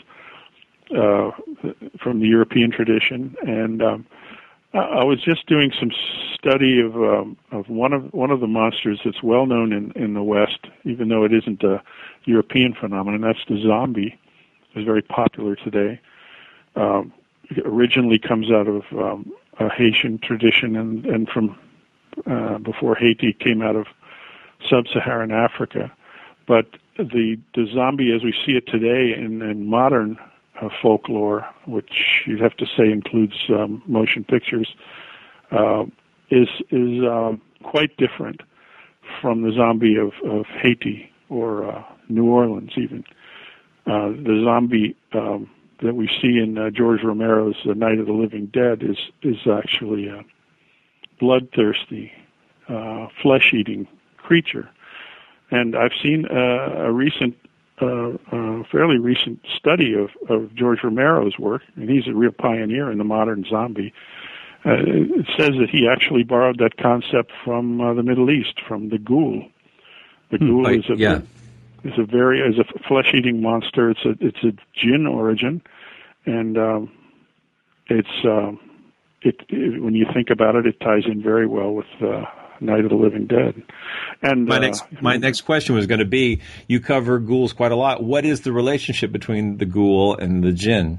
uh, from the European tradition, and um, I, I was just doing some study of um, of one of one of the monsters that's well known in, in the West, even though it isn't a European phenomenon. That's the zombie. It's very popular today. Um, it originally comes out of um, a Haitian tradition, and and from uh, before Haiti came out of sub-Saharan Africa, but the the zombie as we see it today in, in modern uh, folklore, which you'd have to say includes um, motion pictures, uh, is is uh, quite different from the zombie of, of Haiti or uh, New Orleans even. Uh, the zombie um, that we see in uh, George Romero's The Night of the Living Dead is is actually a bloodthirsty, uh, flesh-eating creature. And I've seen uh, a recent, uh, uh, fairly recent study of, of George Romero's work, and he's a real pioneer in the modern zombie. Uh, it says that he actually borrowed that concept from uh, the Middle East, from the ghoul. The
hmm,
ghoul
like,
is a
yeah.
is a very is a flesh-eating monster. It's a it's a jinn origin, and um, it's uh, it, it when you think about it, it ties in very well with Uh, Night of the Living Dead. And
my
uh,
next my next question was going to be: you cover ghouls quite a lot. What is the relationship between the ghoul and the jinn?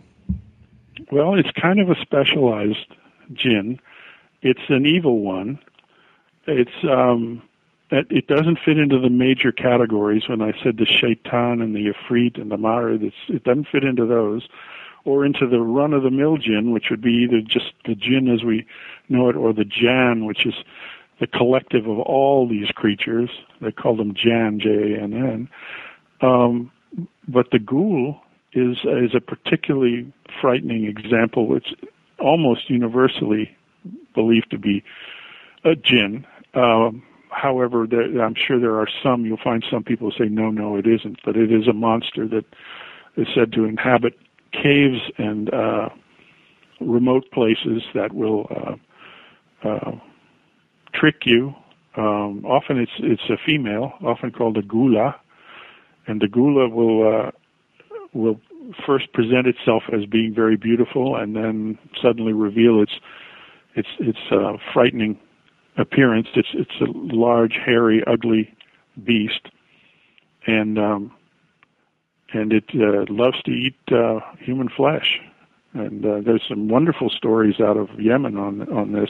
Well, it's kind of a specialized jinn. It's an evil one. It's um, it, it doesn't fit into the major categories. When I said the shaitan and the ifrit and the marid, it's, it doesn't fit into those, or into the run-of-the-mill jinn, which would be either just the jinn as we know it, or the jan, which is the collective of all these creatures. They call them Jan, J A N N. Um, but the ghoul is is a particularly frightening example. It's almost universally believed to be a jinn. Um, however, there, I'm sure there are some, you'll find some people who say, no, no, it isn't. But it is a monster that is said to inhabit caves and uh, remote places that will uh, uh, trick you. Um, often it's it's a female, often called a gula, and the gula will uh, will first present itself as being very beautiful, and then suddenly reveal its its its uh, frightening appearance. It's it's a large, hairy, ugly beast, and um, and it uh, loves to eat uh, human flesh. And uh, there's some wonderful stories out of Yemen on on this.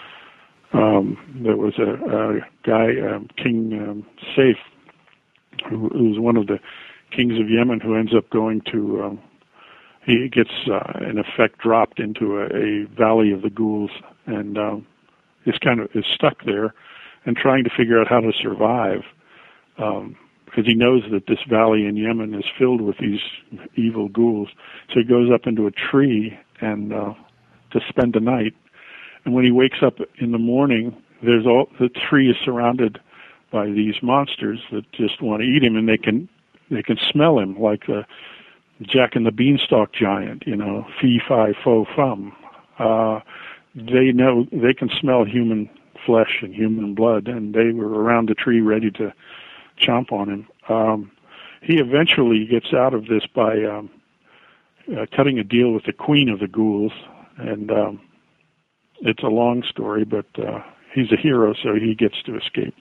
Um, there was a, a guy, um, King um, Saif, who, who was one of the kings of Yemen, who ends up going to. Um, he gets, uh, in effect, dropped into a, a valley of the ghouls, and um, is kind of is stuck there, and trying to figure out how to survive. Um, because he knows that this valley in Yemen is filled with these evil ghouls. So he goes up into a tree and uh, to spend the night. And when he wakes up in the morning, there's all the tree is surrounded by these monsters that just want to eat him, and they can they can smell him like the Jack and the Beanstalk giant, you know, fee fi fo fum. Uh, they know they can smell human flesh and human blood, and they were around the tree ready to chomp on him. Um, he eventually gets out of this by um, uh, cutting a deal with the queen of the ghouls, and um, it's a long story, but uh, he's a hero, so he gets to escape.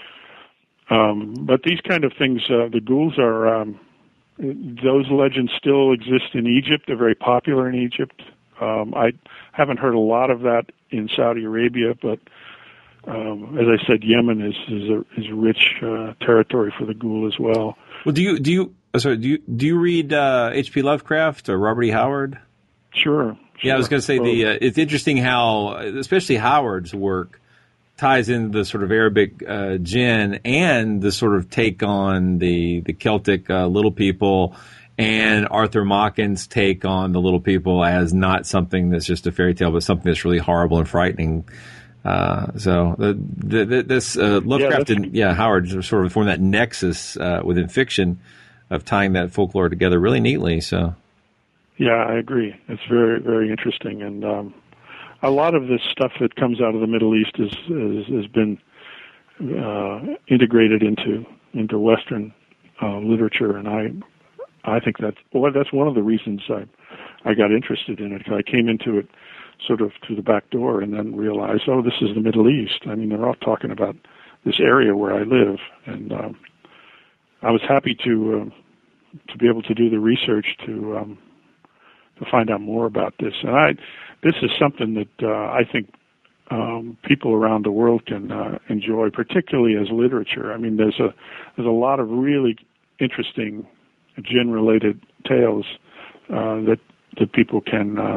Um, but these kind of things, uh, the ghouls are, um, those legends still exist in Egypt. They're very popular in Egypt. Um, I haven't heard a lot of that in Saudi Arabia, but Um, as I said, Yemen is is a is a rich uh, territory for the ghoul as well.
Well, do you do you sorry do you do you read uh, H P Lovecraft or Robert E. Howard?
Sure.
Yeah, sure. I was going to say the uh, it's interesting how especially Howard's work ties in the sort of Arabic uh, jinn and the sort of take on the the Celtic uh, little people, and Arthur Machen's take on the little people as not something that's just a fairy tale, but something that's really horrible and frightening. Uh, so the, the, the, this uh, Lovecraft yeah, and yeah Howard sort of form that nexus uh, within fiction of tying that folklore together really neatly. So
yeah, I agree. It's very very interesting, and um, a lot of this stuff that comes out of the Middle East is, is has been uh, integrated into into Western uh, literature, and I I think that's well that's one of the reasons I I got interested in it. I came into it sort of through the back door, and then realize, oh, this is the Middle East. I mean, they're all talking about this area where I live, and um, I was happy to uh, to be able to do the research to um, to find out more about this. And I, this is something that uh, I think um, people around the world can uh, enjoy, particularly as literature. I mean, there's a there's a lot of really interesting jinn-related tales uh, that that people can. Uh,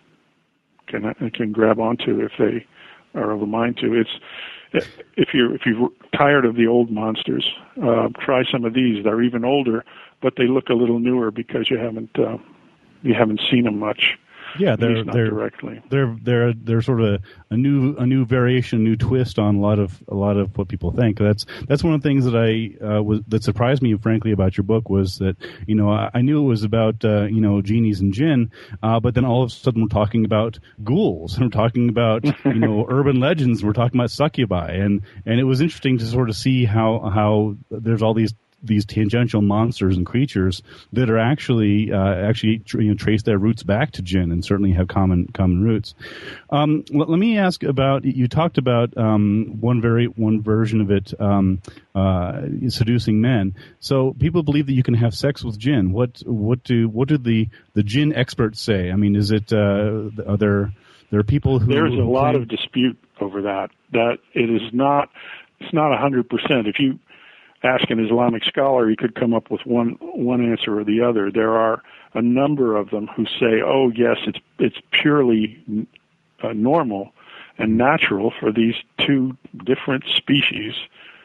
Can, can grab onto if they are of a mind to. It's if you're if you're tired of the old monsters, uh, try some of these. They're even older, but they look a little newer because you haven't uh, you haven't seen them much.
Yeah, they're
not
they're
directly.
They're they're they're sort of a new a new variation, a new twist on a lot of a lot of what people think. That's that's one of the things that I uh, was that surprised me, frankly, about your book was that you know I, I knew it was about uh, you know genies and jinn, uh, but then all of a sudden we're talking about ghouls, and we're talking about you know urban legends, we're talking about succubi, and and it was interesting to sort of see how how there's all these. these tangential monsters and creatures that are actually uh, actually you know, trace their roots back to jinn and certainly have common common roots. Um, let, let me ask about you talked about um, one very one version of it um, uh, seducing men. So people believe that you can have sex with jinn. What what do what do the the jinn experts say? I mean, is it uh, are there there are people who
there's a
who
lot
claim-
of dispute over that. That it is not it's not a hundred percent. If you ask an Islamic scholar, you could come up with one one answer or the other. There are a number of them who say, "Oh, yes, it's it's purely uh, normal and natural for these two different species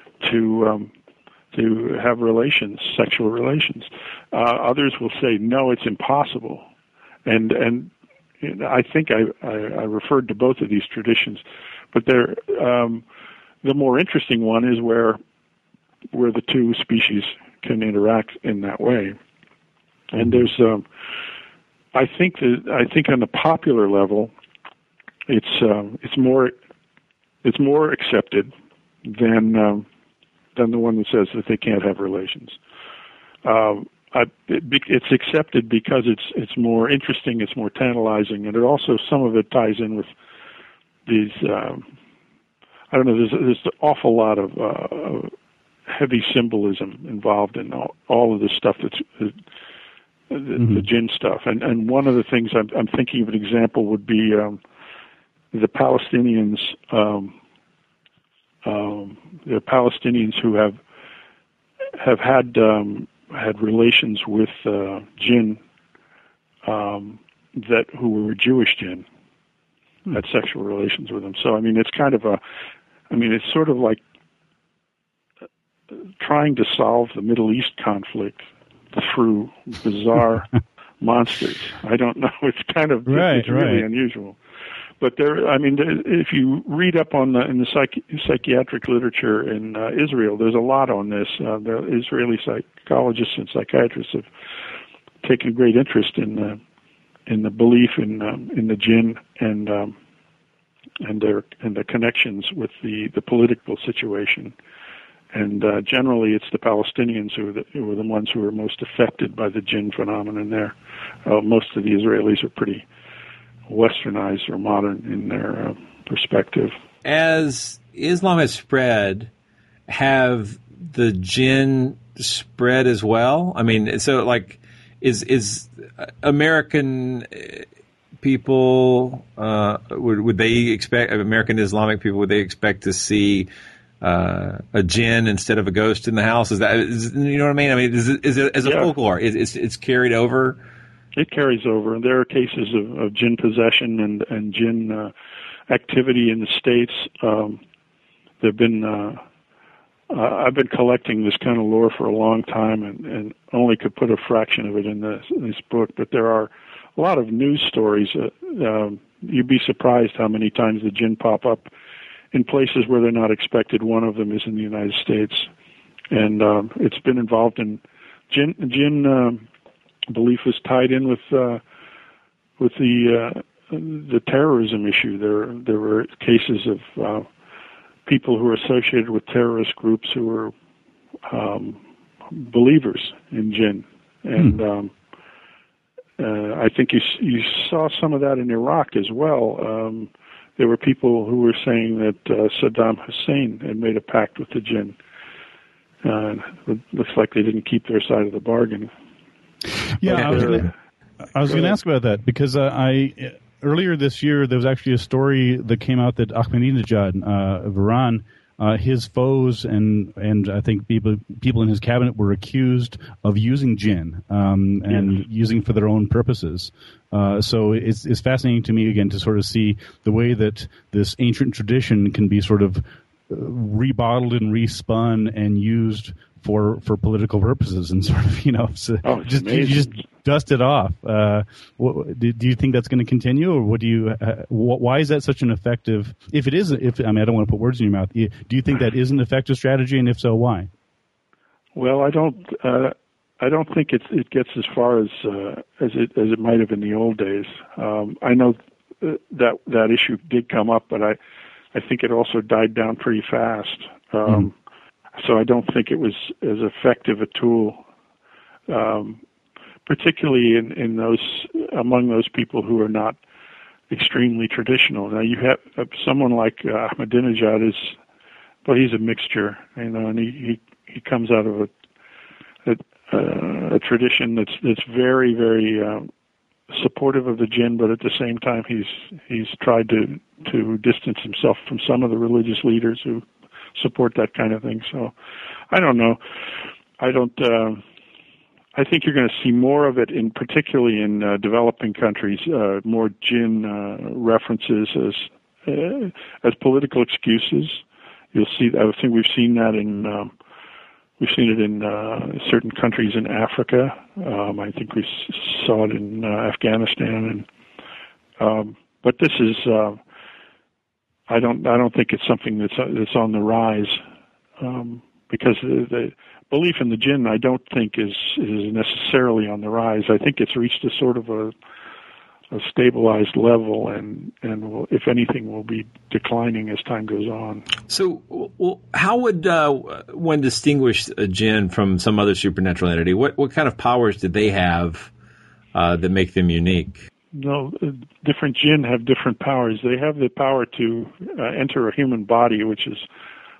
to um, to have relations, sexual relations." Uh, others will say, "No, it's impossible," and and I think I, I, I referred to both of these traditions, but they're, um, the more interesting one is where. where the two species can interact in that way. And there's, um, I think that I think on the popular level, it's um, it's more it's more accepted than um, than the one that says that they can't have relations. Um, I, it, it's accepted because it's it's more interesting, it's more tantalizing, and it also some of it ties in with these. Um, I don't know. There's there's an awful lot of uh, heavy symbolism involved in all, all of the stuff that's uh, the, mm-hmm. the jinn stuff. And and one of the things I'm, I'm thinking of an example would be um, the Palestinians. Um, um, the Palestinians who have have had um, had relations with uh, jinn um, that who were Jewish jinn, hmm. had sexual relations with them. So I mean, it's kind of a, I mean, it's sort of like trying to solve the Middle East conflict through bizarre monsters. I don't know. It's kind of
right,
it's really
right.
unusual. But there, I mean, if you read up on the, in the psych, psychiatric literature in uh, Israel, there's a lot on this. Uh, the Israeli psychologists and psychiatrists have taken great interest in the in the belief in um, in the jinn and um, and their and the connections with the, the political situation. And uh, generally, it's the Palestinians who are the, who are the ones who are most affected by the jinn phenomenon there. Uh, most of the Israelis are pretty westernized or modern in their uh, perspective.
As Islam has spread, have the jinn spread as well? I mean, so like, is is American people uh, would would they expect American Islamic people would they expect to see uh, a jinn instead of a ghost in the house? Is that is, you know what I mean? I mean, is it, is it as a yeah. folklore? Is it's, it's carried over?
It carries over, and there are cases of, of jinn possession and and jinn uh, activity in the States. Um, there've been uh, uh, I've been collecting this kind of lore for a long time, and, and only could put a fraction of it in this, in this book. But there are a lot of news stories. Uh, um, you'd be surprised how many times the jinn pop up in places where they're not expected. One of them is in the United States, and um, it's been involved in jinn. Jinn um, belief was tied in with uh, with the uh, the terrorism issue. There there were cases of uh, people who were associated with terrorist groups who were um, believers in jinn, and hmm. um, uh, I think you you saw some of that in Iraq as well. Um, there were people who were saying that uh, Saddam Hussein had made a pact with the jinn. Uh, it looks like they didn't keep their side of the bargain.
Yeah, I was gonna, I was going to ask about that because uh, I earlier this year there was actually a story that came out that Ahmadinejad uh, of Iran, uh, his foes and and I think people people in his cabinet were accused of using jinn um, and yeah. using for their own purposes. Uh, so it's it's fascinating to me again to sort of see the way that this ancient tradition can be sort of rebottled and respun and used for for political purposes, and sort of, you know, so
oh,
just you just dust it off. Uh, what, do, do you think that's going to continue, or what do you? Uh, wh- why is that such an effective? If it is, if I mean, I don't want to put words in your mouth. Do you think that is an effective strategy, and if so, why?
Well, I don't. Uh, I don't think it's, it gets as far as uh, as it as it might have in the old days. Um, I know that that issue did come up, but I I think it also died down pretty fast. Um, mm. So I don't think it was as effective a tool, um, particularly in, in those among those people who are not extremely traditional. Now you have uh, someone like uh, Ahmadinejad is, well, he's a mixture, you know, and he he, he comes out of a a, uh, a tradition that's that's very very um, supportive of the jinn, but at the same time he's he's tried to to distance himself from some of the religious leaders who support that kind of thing. So I don't know. I don't. Uh, I think you're going to see more of it, in particularly in uh, developing countries, uh, more jinn uh, references as uh, as political excuses. You'll see. I think we've seen that in um, we've seen it in uh, certain countries in Africa. Um, I think we saw it in uh, Afghanistan, and um, but this is. Uh, I don't. I don't think it's something that's that's on the rise, um, because the, the belief in the jinn, I don't think is is necessarily on the rise. I think it's reached a sort of a, a stabilized level, and and will, if anything, will be declining as time goes on.
So, well, how would uh, one distinguish a jinn from some other supernatural entity? What what kind of powers did they have uh, that make them unique?
No, different jinn have different powers. They have the power to uh, enter a human body, which is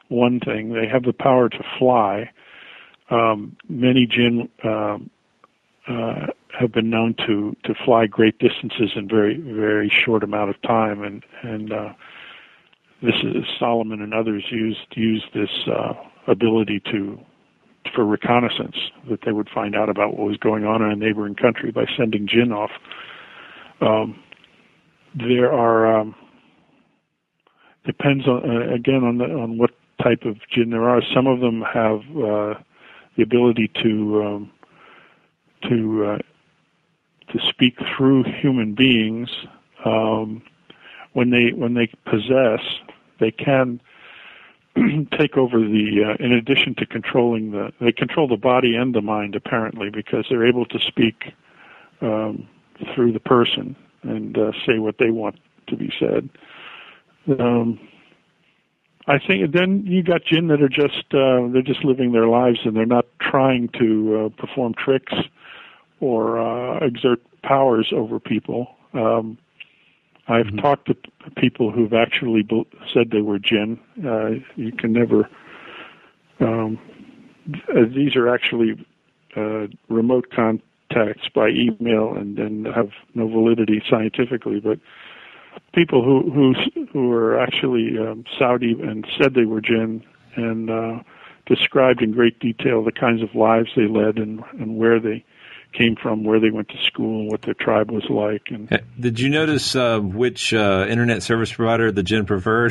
one thing. They have the power to fly. Um, many jinn um, uh, have been known to, to fly great distances in very very short amount of time, and and uh, this is Solomon and others used used this uh, ability to for reconnaissance, that they would find out about what was going on in a neighboring country by sending jinn off. Um, there are um, depends on uh, again on the, on what type of jinn there are. Some of them have uh, the ability to um, to uh, to speak through human beings. Um, when they when they possess, they can take over the. Uh, in addition to controlling the, they control the body and the mind apparently, because they're able to speak um, through the person and uh, say what they want to be said. Um, I think then you got jinn that are just uh, they're just living their lives, and they're not trying to uh, perform tricks or uh, exert powers over people. Um, I've mm-hmm. talked to p- people who've actually be- said they were jinn. Uh, you can never. Um, th- these are actually uh, remote contacts by email, and, and have no validity scientifically, but people who who who are actually um, Saudi and said they were jinn, and uh, described in great detail the kinds of lives they led and, and where they came from, where they went to school, and what their tribe was like. And
did you notice uh, which uh, internet service provider the jinn preferred?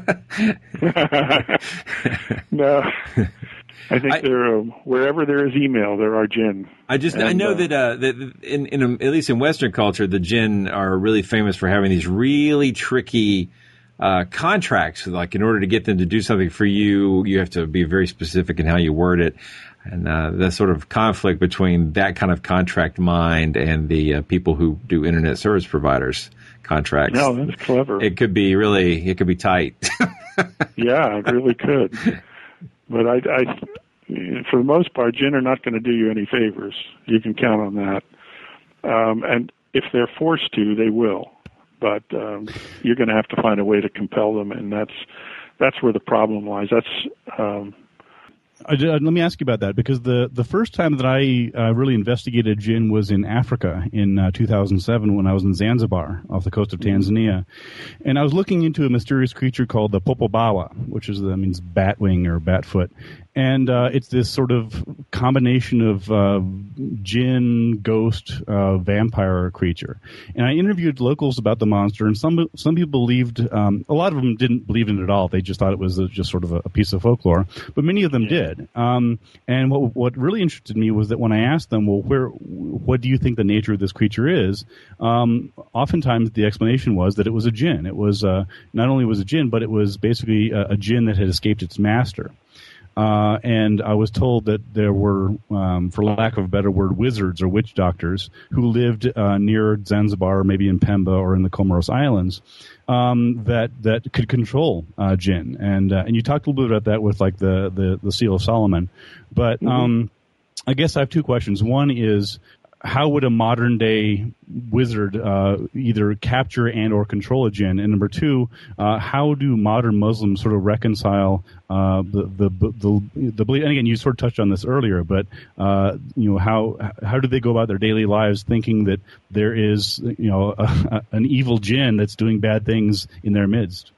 No. I think I, there, um, wherever there is email, there are jinn.
I just
and,
I know
uh,
that uh, that in, in a, at least in Western culture, the jinn are really famous for having these really tricky uh, contracts. Like in order to get them to do something for you, you have to be very specific in how you word it, and uh, the sort of conflict between that kind of contract mind and the uh, people who do internet service providers contracts.
No, that's clever.
It could be really, it could be tight.
Yeah, it really could. But I, I, for the most part, jinn are not going to do you any favors. You can count on that. Um, and if they're forced to, they will. But um, you're going to have to find a way to compel them, and that's that's where the problem lies. That's um,
I, uh, let me ask you about that, because the, the first time that I uh, really investigated jinn was in Africa in uh, two thousand seven when I was in Zanzibar off the coast of Tanzania. And I was looking into a mysterious creature called the Popobawa, which is that means batwing or batfoot. And uh, it's this sort of combination of uh, jinn, ghost, uh, vampire creature. And I interviewed locals about the monster, and some some people believed, um, a lot of them didn't believe in it at all. They just thought it was a, just sort of a, a piece of folklore. But many of them yeah. did. Um, and what what really interested me was that when I asked them, well, where, what do you think the nature of this creature is? Um, oftentimes the explanation was that it was a jinn. It was uh, not only was a jinn, but it was basically a, a jinn that had escaped its master. Uh, and I was told that there were, um, for lack of a better word, wizards or witch doctors who lived uh, near Zanzibar, or maybe in Pemba or in the Comoros Islands, um, that that could control uh, jinn. And uh, and you talked a little bit about that with like the the, the Seal of Solomon. But mm-hmm. um, I guess I have two questions. One is, how would a modern day wizard uh, either capture and or control a jinn? And number two, uh, how do modern Muslims sort of reconcile uh, the, the the the belief? And again, you sort of touched on this earlier, but uh, you know, how how do they go about their daily lives thinking that there is, you know, a, a, an evil jinn that's doing bad things in their midst?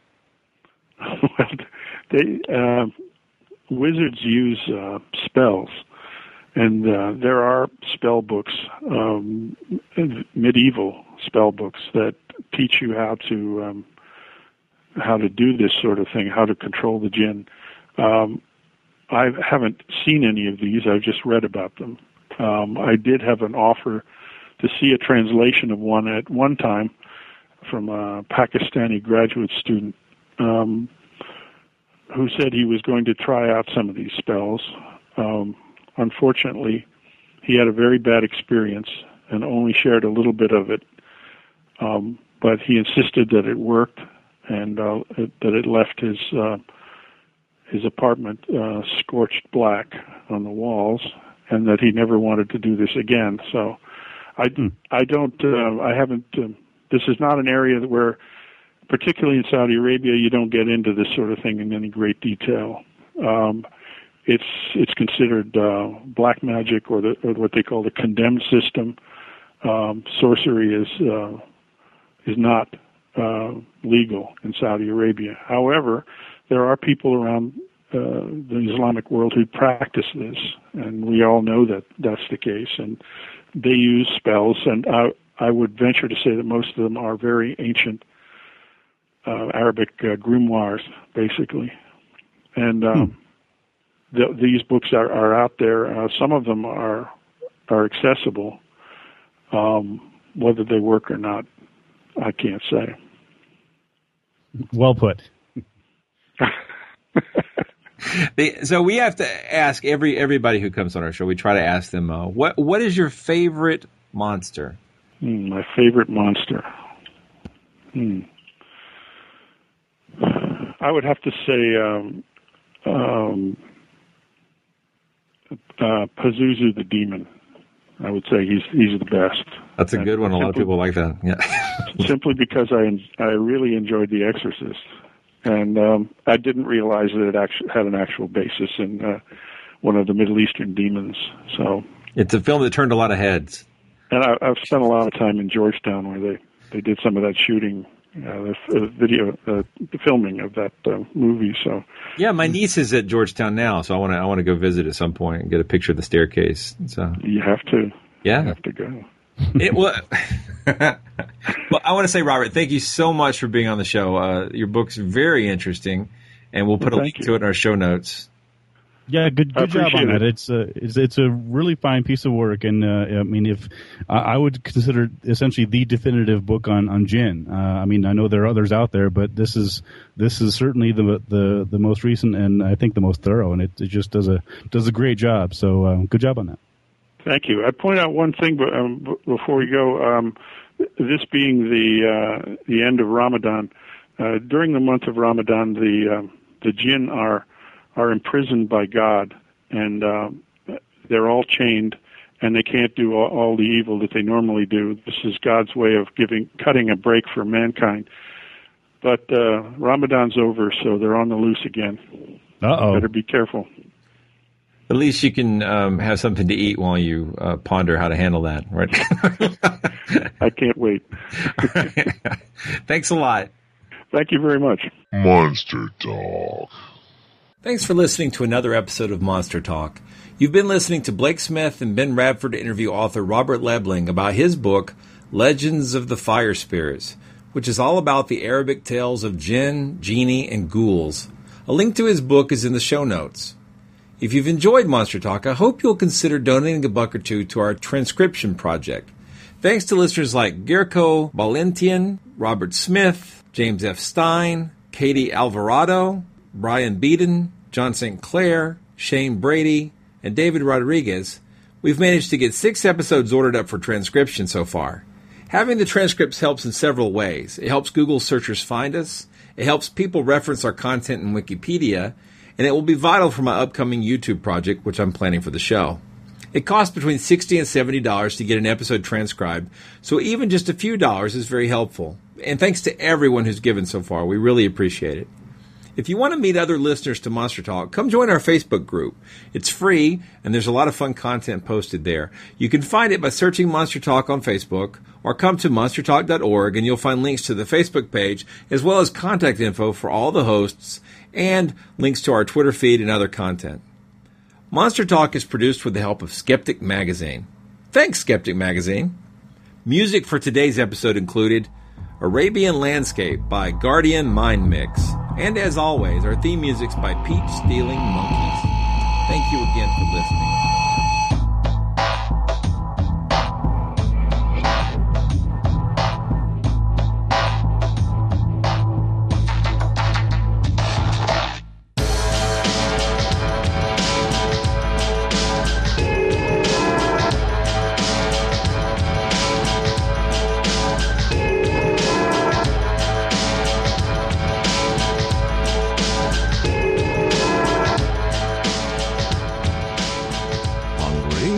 they uh, wizards use uh, spells. And uh, there are spell books, um, medieval spell books, that teach you how to um, how to do this sort of thing, how to control the jinn. Um, I haven't seen any of these. I've just read about them. Um, I did have an offer to see a translation of one at one time from a Pakistani graduate student um, who said he was going to try out some of these spells. Um, Unfortunately, he had a very bad experience and only shared a little bit of it. Um, but he insisted that it worked, and uh, it, that it left his uh, his apartment uh, scorched black on the walls, and that he never wanted to do this again. So, I I don't uh, I haven't. Uh, this is not an area where particularly in Saudi Arabia, you don't get into this sort of thing in any great detail. Um, it's it's considered uh, black magic, or, the, or what they call the condemned system. Um, sorcery is uh, is not uh, legal in Saudi Arabia. However, there are people around uh, the Islamic world who practice this, and we all know that that's the case. And they use spells, and I, I would venture to say that most of them are very ancient uh, Arabic uh, grimoires, basically. And um, hmm. the, these books are, are out there. Uh, some of them are are accessible. Um, whether they work or not, I can't say.
Well put.
the, so we have to ask every everybody who comes on our show. We try to ask them, uh, what what is your favorite monster?
Hmm, my favorite monster. Hmm. I would have to say um, um, uh, Pazuzu the Demon. I would say he's he's the best.
That's a good one. A
simply,
lot of people like that. Yeah.
Simply because I I really enjoyed The Exorcist, and um, I didn't realize that it actually had an actual basis in uh, one of the Middle Eastern demons. So
it's a film that turned a lot of heads.
And I, I've spent a lot of time in Georgetown, where they, they did some of that shooting, uh, the uh, video, uh, the filming of that uh, movie. So
yeah, my niece is at Georgetown now, so I want to I want to go visit at some point and get a picture of the staircase. So
you have to,
yeah,
you have to go.
It, well, well, I want to say, Robert, thank you so much for being on the show. Uh, your book's very interesting, and we'll put
well,
a link
you.
to it in our show notes.
Yeah, good good job on that.
It.
It's a it's, it's a really fine piece of work, and uh, I mean, if uh, I would consider it essentially the definitive book on on Jinn. Uh, I mean, I know there are others out there, but this is this is certainly the the the most recent, and I think the most thorough, and it, it just does a does a great job. So uh, good job on that.
Thank you. I'd point out one thing um, before we go. Um, this being the uh, the end of Ramadan, uh, during the month of Ramadan, the uh, the jinn are are imprisoned by God, and uh, they're all chained, and they can't do all, all the evil that they normally do. This is God's way of giving cutting a break for mankind. But uh, Ramadan's over, so they're on the loose again.
Uh-oh.
Better be careful.
At least you can um, have something to eat while you uh, ponder how to handle that, right?
I can't wait.
Thanks a lot.
Thank you very much.
Monster Talk.
Thanks for listening to another episode of Monster Talk. You've been listening to Blake Smith and Ben Radford interview author Robert Lebling about his book, Legends of the Fire Spirits, which is all about the Arabic tales of jinn, genie, and ghouls. A link to his book is in the show notes. If you've enjoyed Monster Talk, I hope you'll consider donating a buck or two to our transcription project. Thanks to listeners like Girko Balentian, Robert Smith, James F. Stein, Katie Alvarado, Brian Beaton, John Saint Clair, Shane Brady, and David Rodriguez, we've managed to get six episodes ordered up for transcription so far. Having the transcripts helps in several ways. It helps Google searchers find us, it helps people reference our content in Wikipedia, and it will be vital for my upcoming YouTube project, which I'm planning for the show. It costs between sixty dollars and seventy dollars to get an episode transcribed, so even just a few dollars is very helpful. And thanks to everyone who's given so far. We really appreciate it. If you want to meet other listeners to Monster Talk, come join our Facebook group. It's free, and there's a lot of fun content posted there. You can find it by searching Monster Talk on Facebook, or come to monster talk dot org, and you'll find links to the Facebook page, as well as contact info for all the hosts, and links to our Twitter feed and other content. Monster Talk is produced with the help of Skeptic Magazine. Thanks, Skeptic Magazine. Music for today's episode included Arabian Landscape by Guardian Mind Mix. And as always, our theme music's by Peach Stealing Monkeys. Thank you again for listening.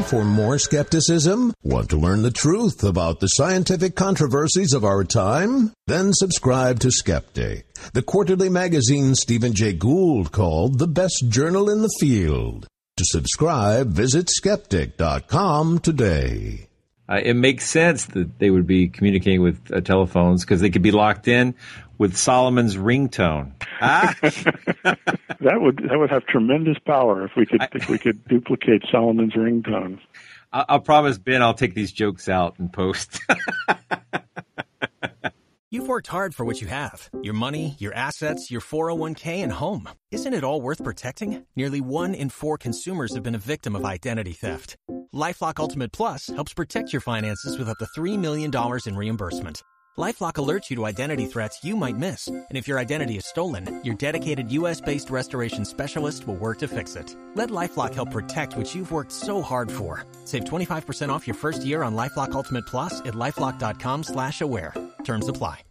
for more skepticism? Want to learn the truth about the scientific controversies of our time? Then subscribe to Skeptic, the quarterly magazine Stephen Jay Gould called the best journal in the field. To subscribe, visit skeptic dot com today.
Uh, it makes sense that they would be communicating with uh, telephones because they could be locked in with Solomon's ringtone. Ah.
that would that would have tremendous power if we could I, if we could duplicate Solomon's ringtone.
I, I'll promise, Ben, I'll take these jokes out and post.
You've worked hard for what you have. Your money, your assets, your four oh one k, and home. Isn't it all worth protecting? Nearly one in four consumers have been a victim of identity theft. LifeLock Ultimate Plus helps protect your finances with up to three million dollars in reimbursement. LifeLock alerts you to identity threats you might miss. And if your identity is stolen, your dedicated U S-based restoration specialist will work to fix it. Let LifeLock help protect what you've worked so hard for. Save twenty-five percent off your first year on LifeLock Ultimate Plus at LifeLock dot com slash aware. Terms apply.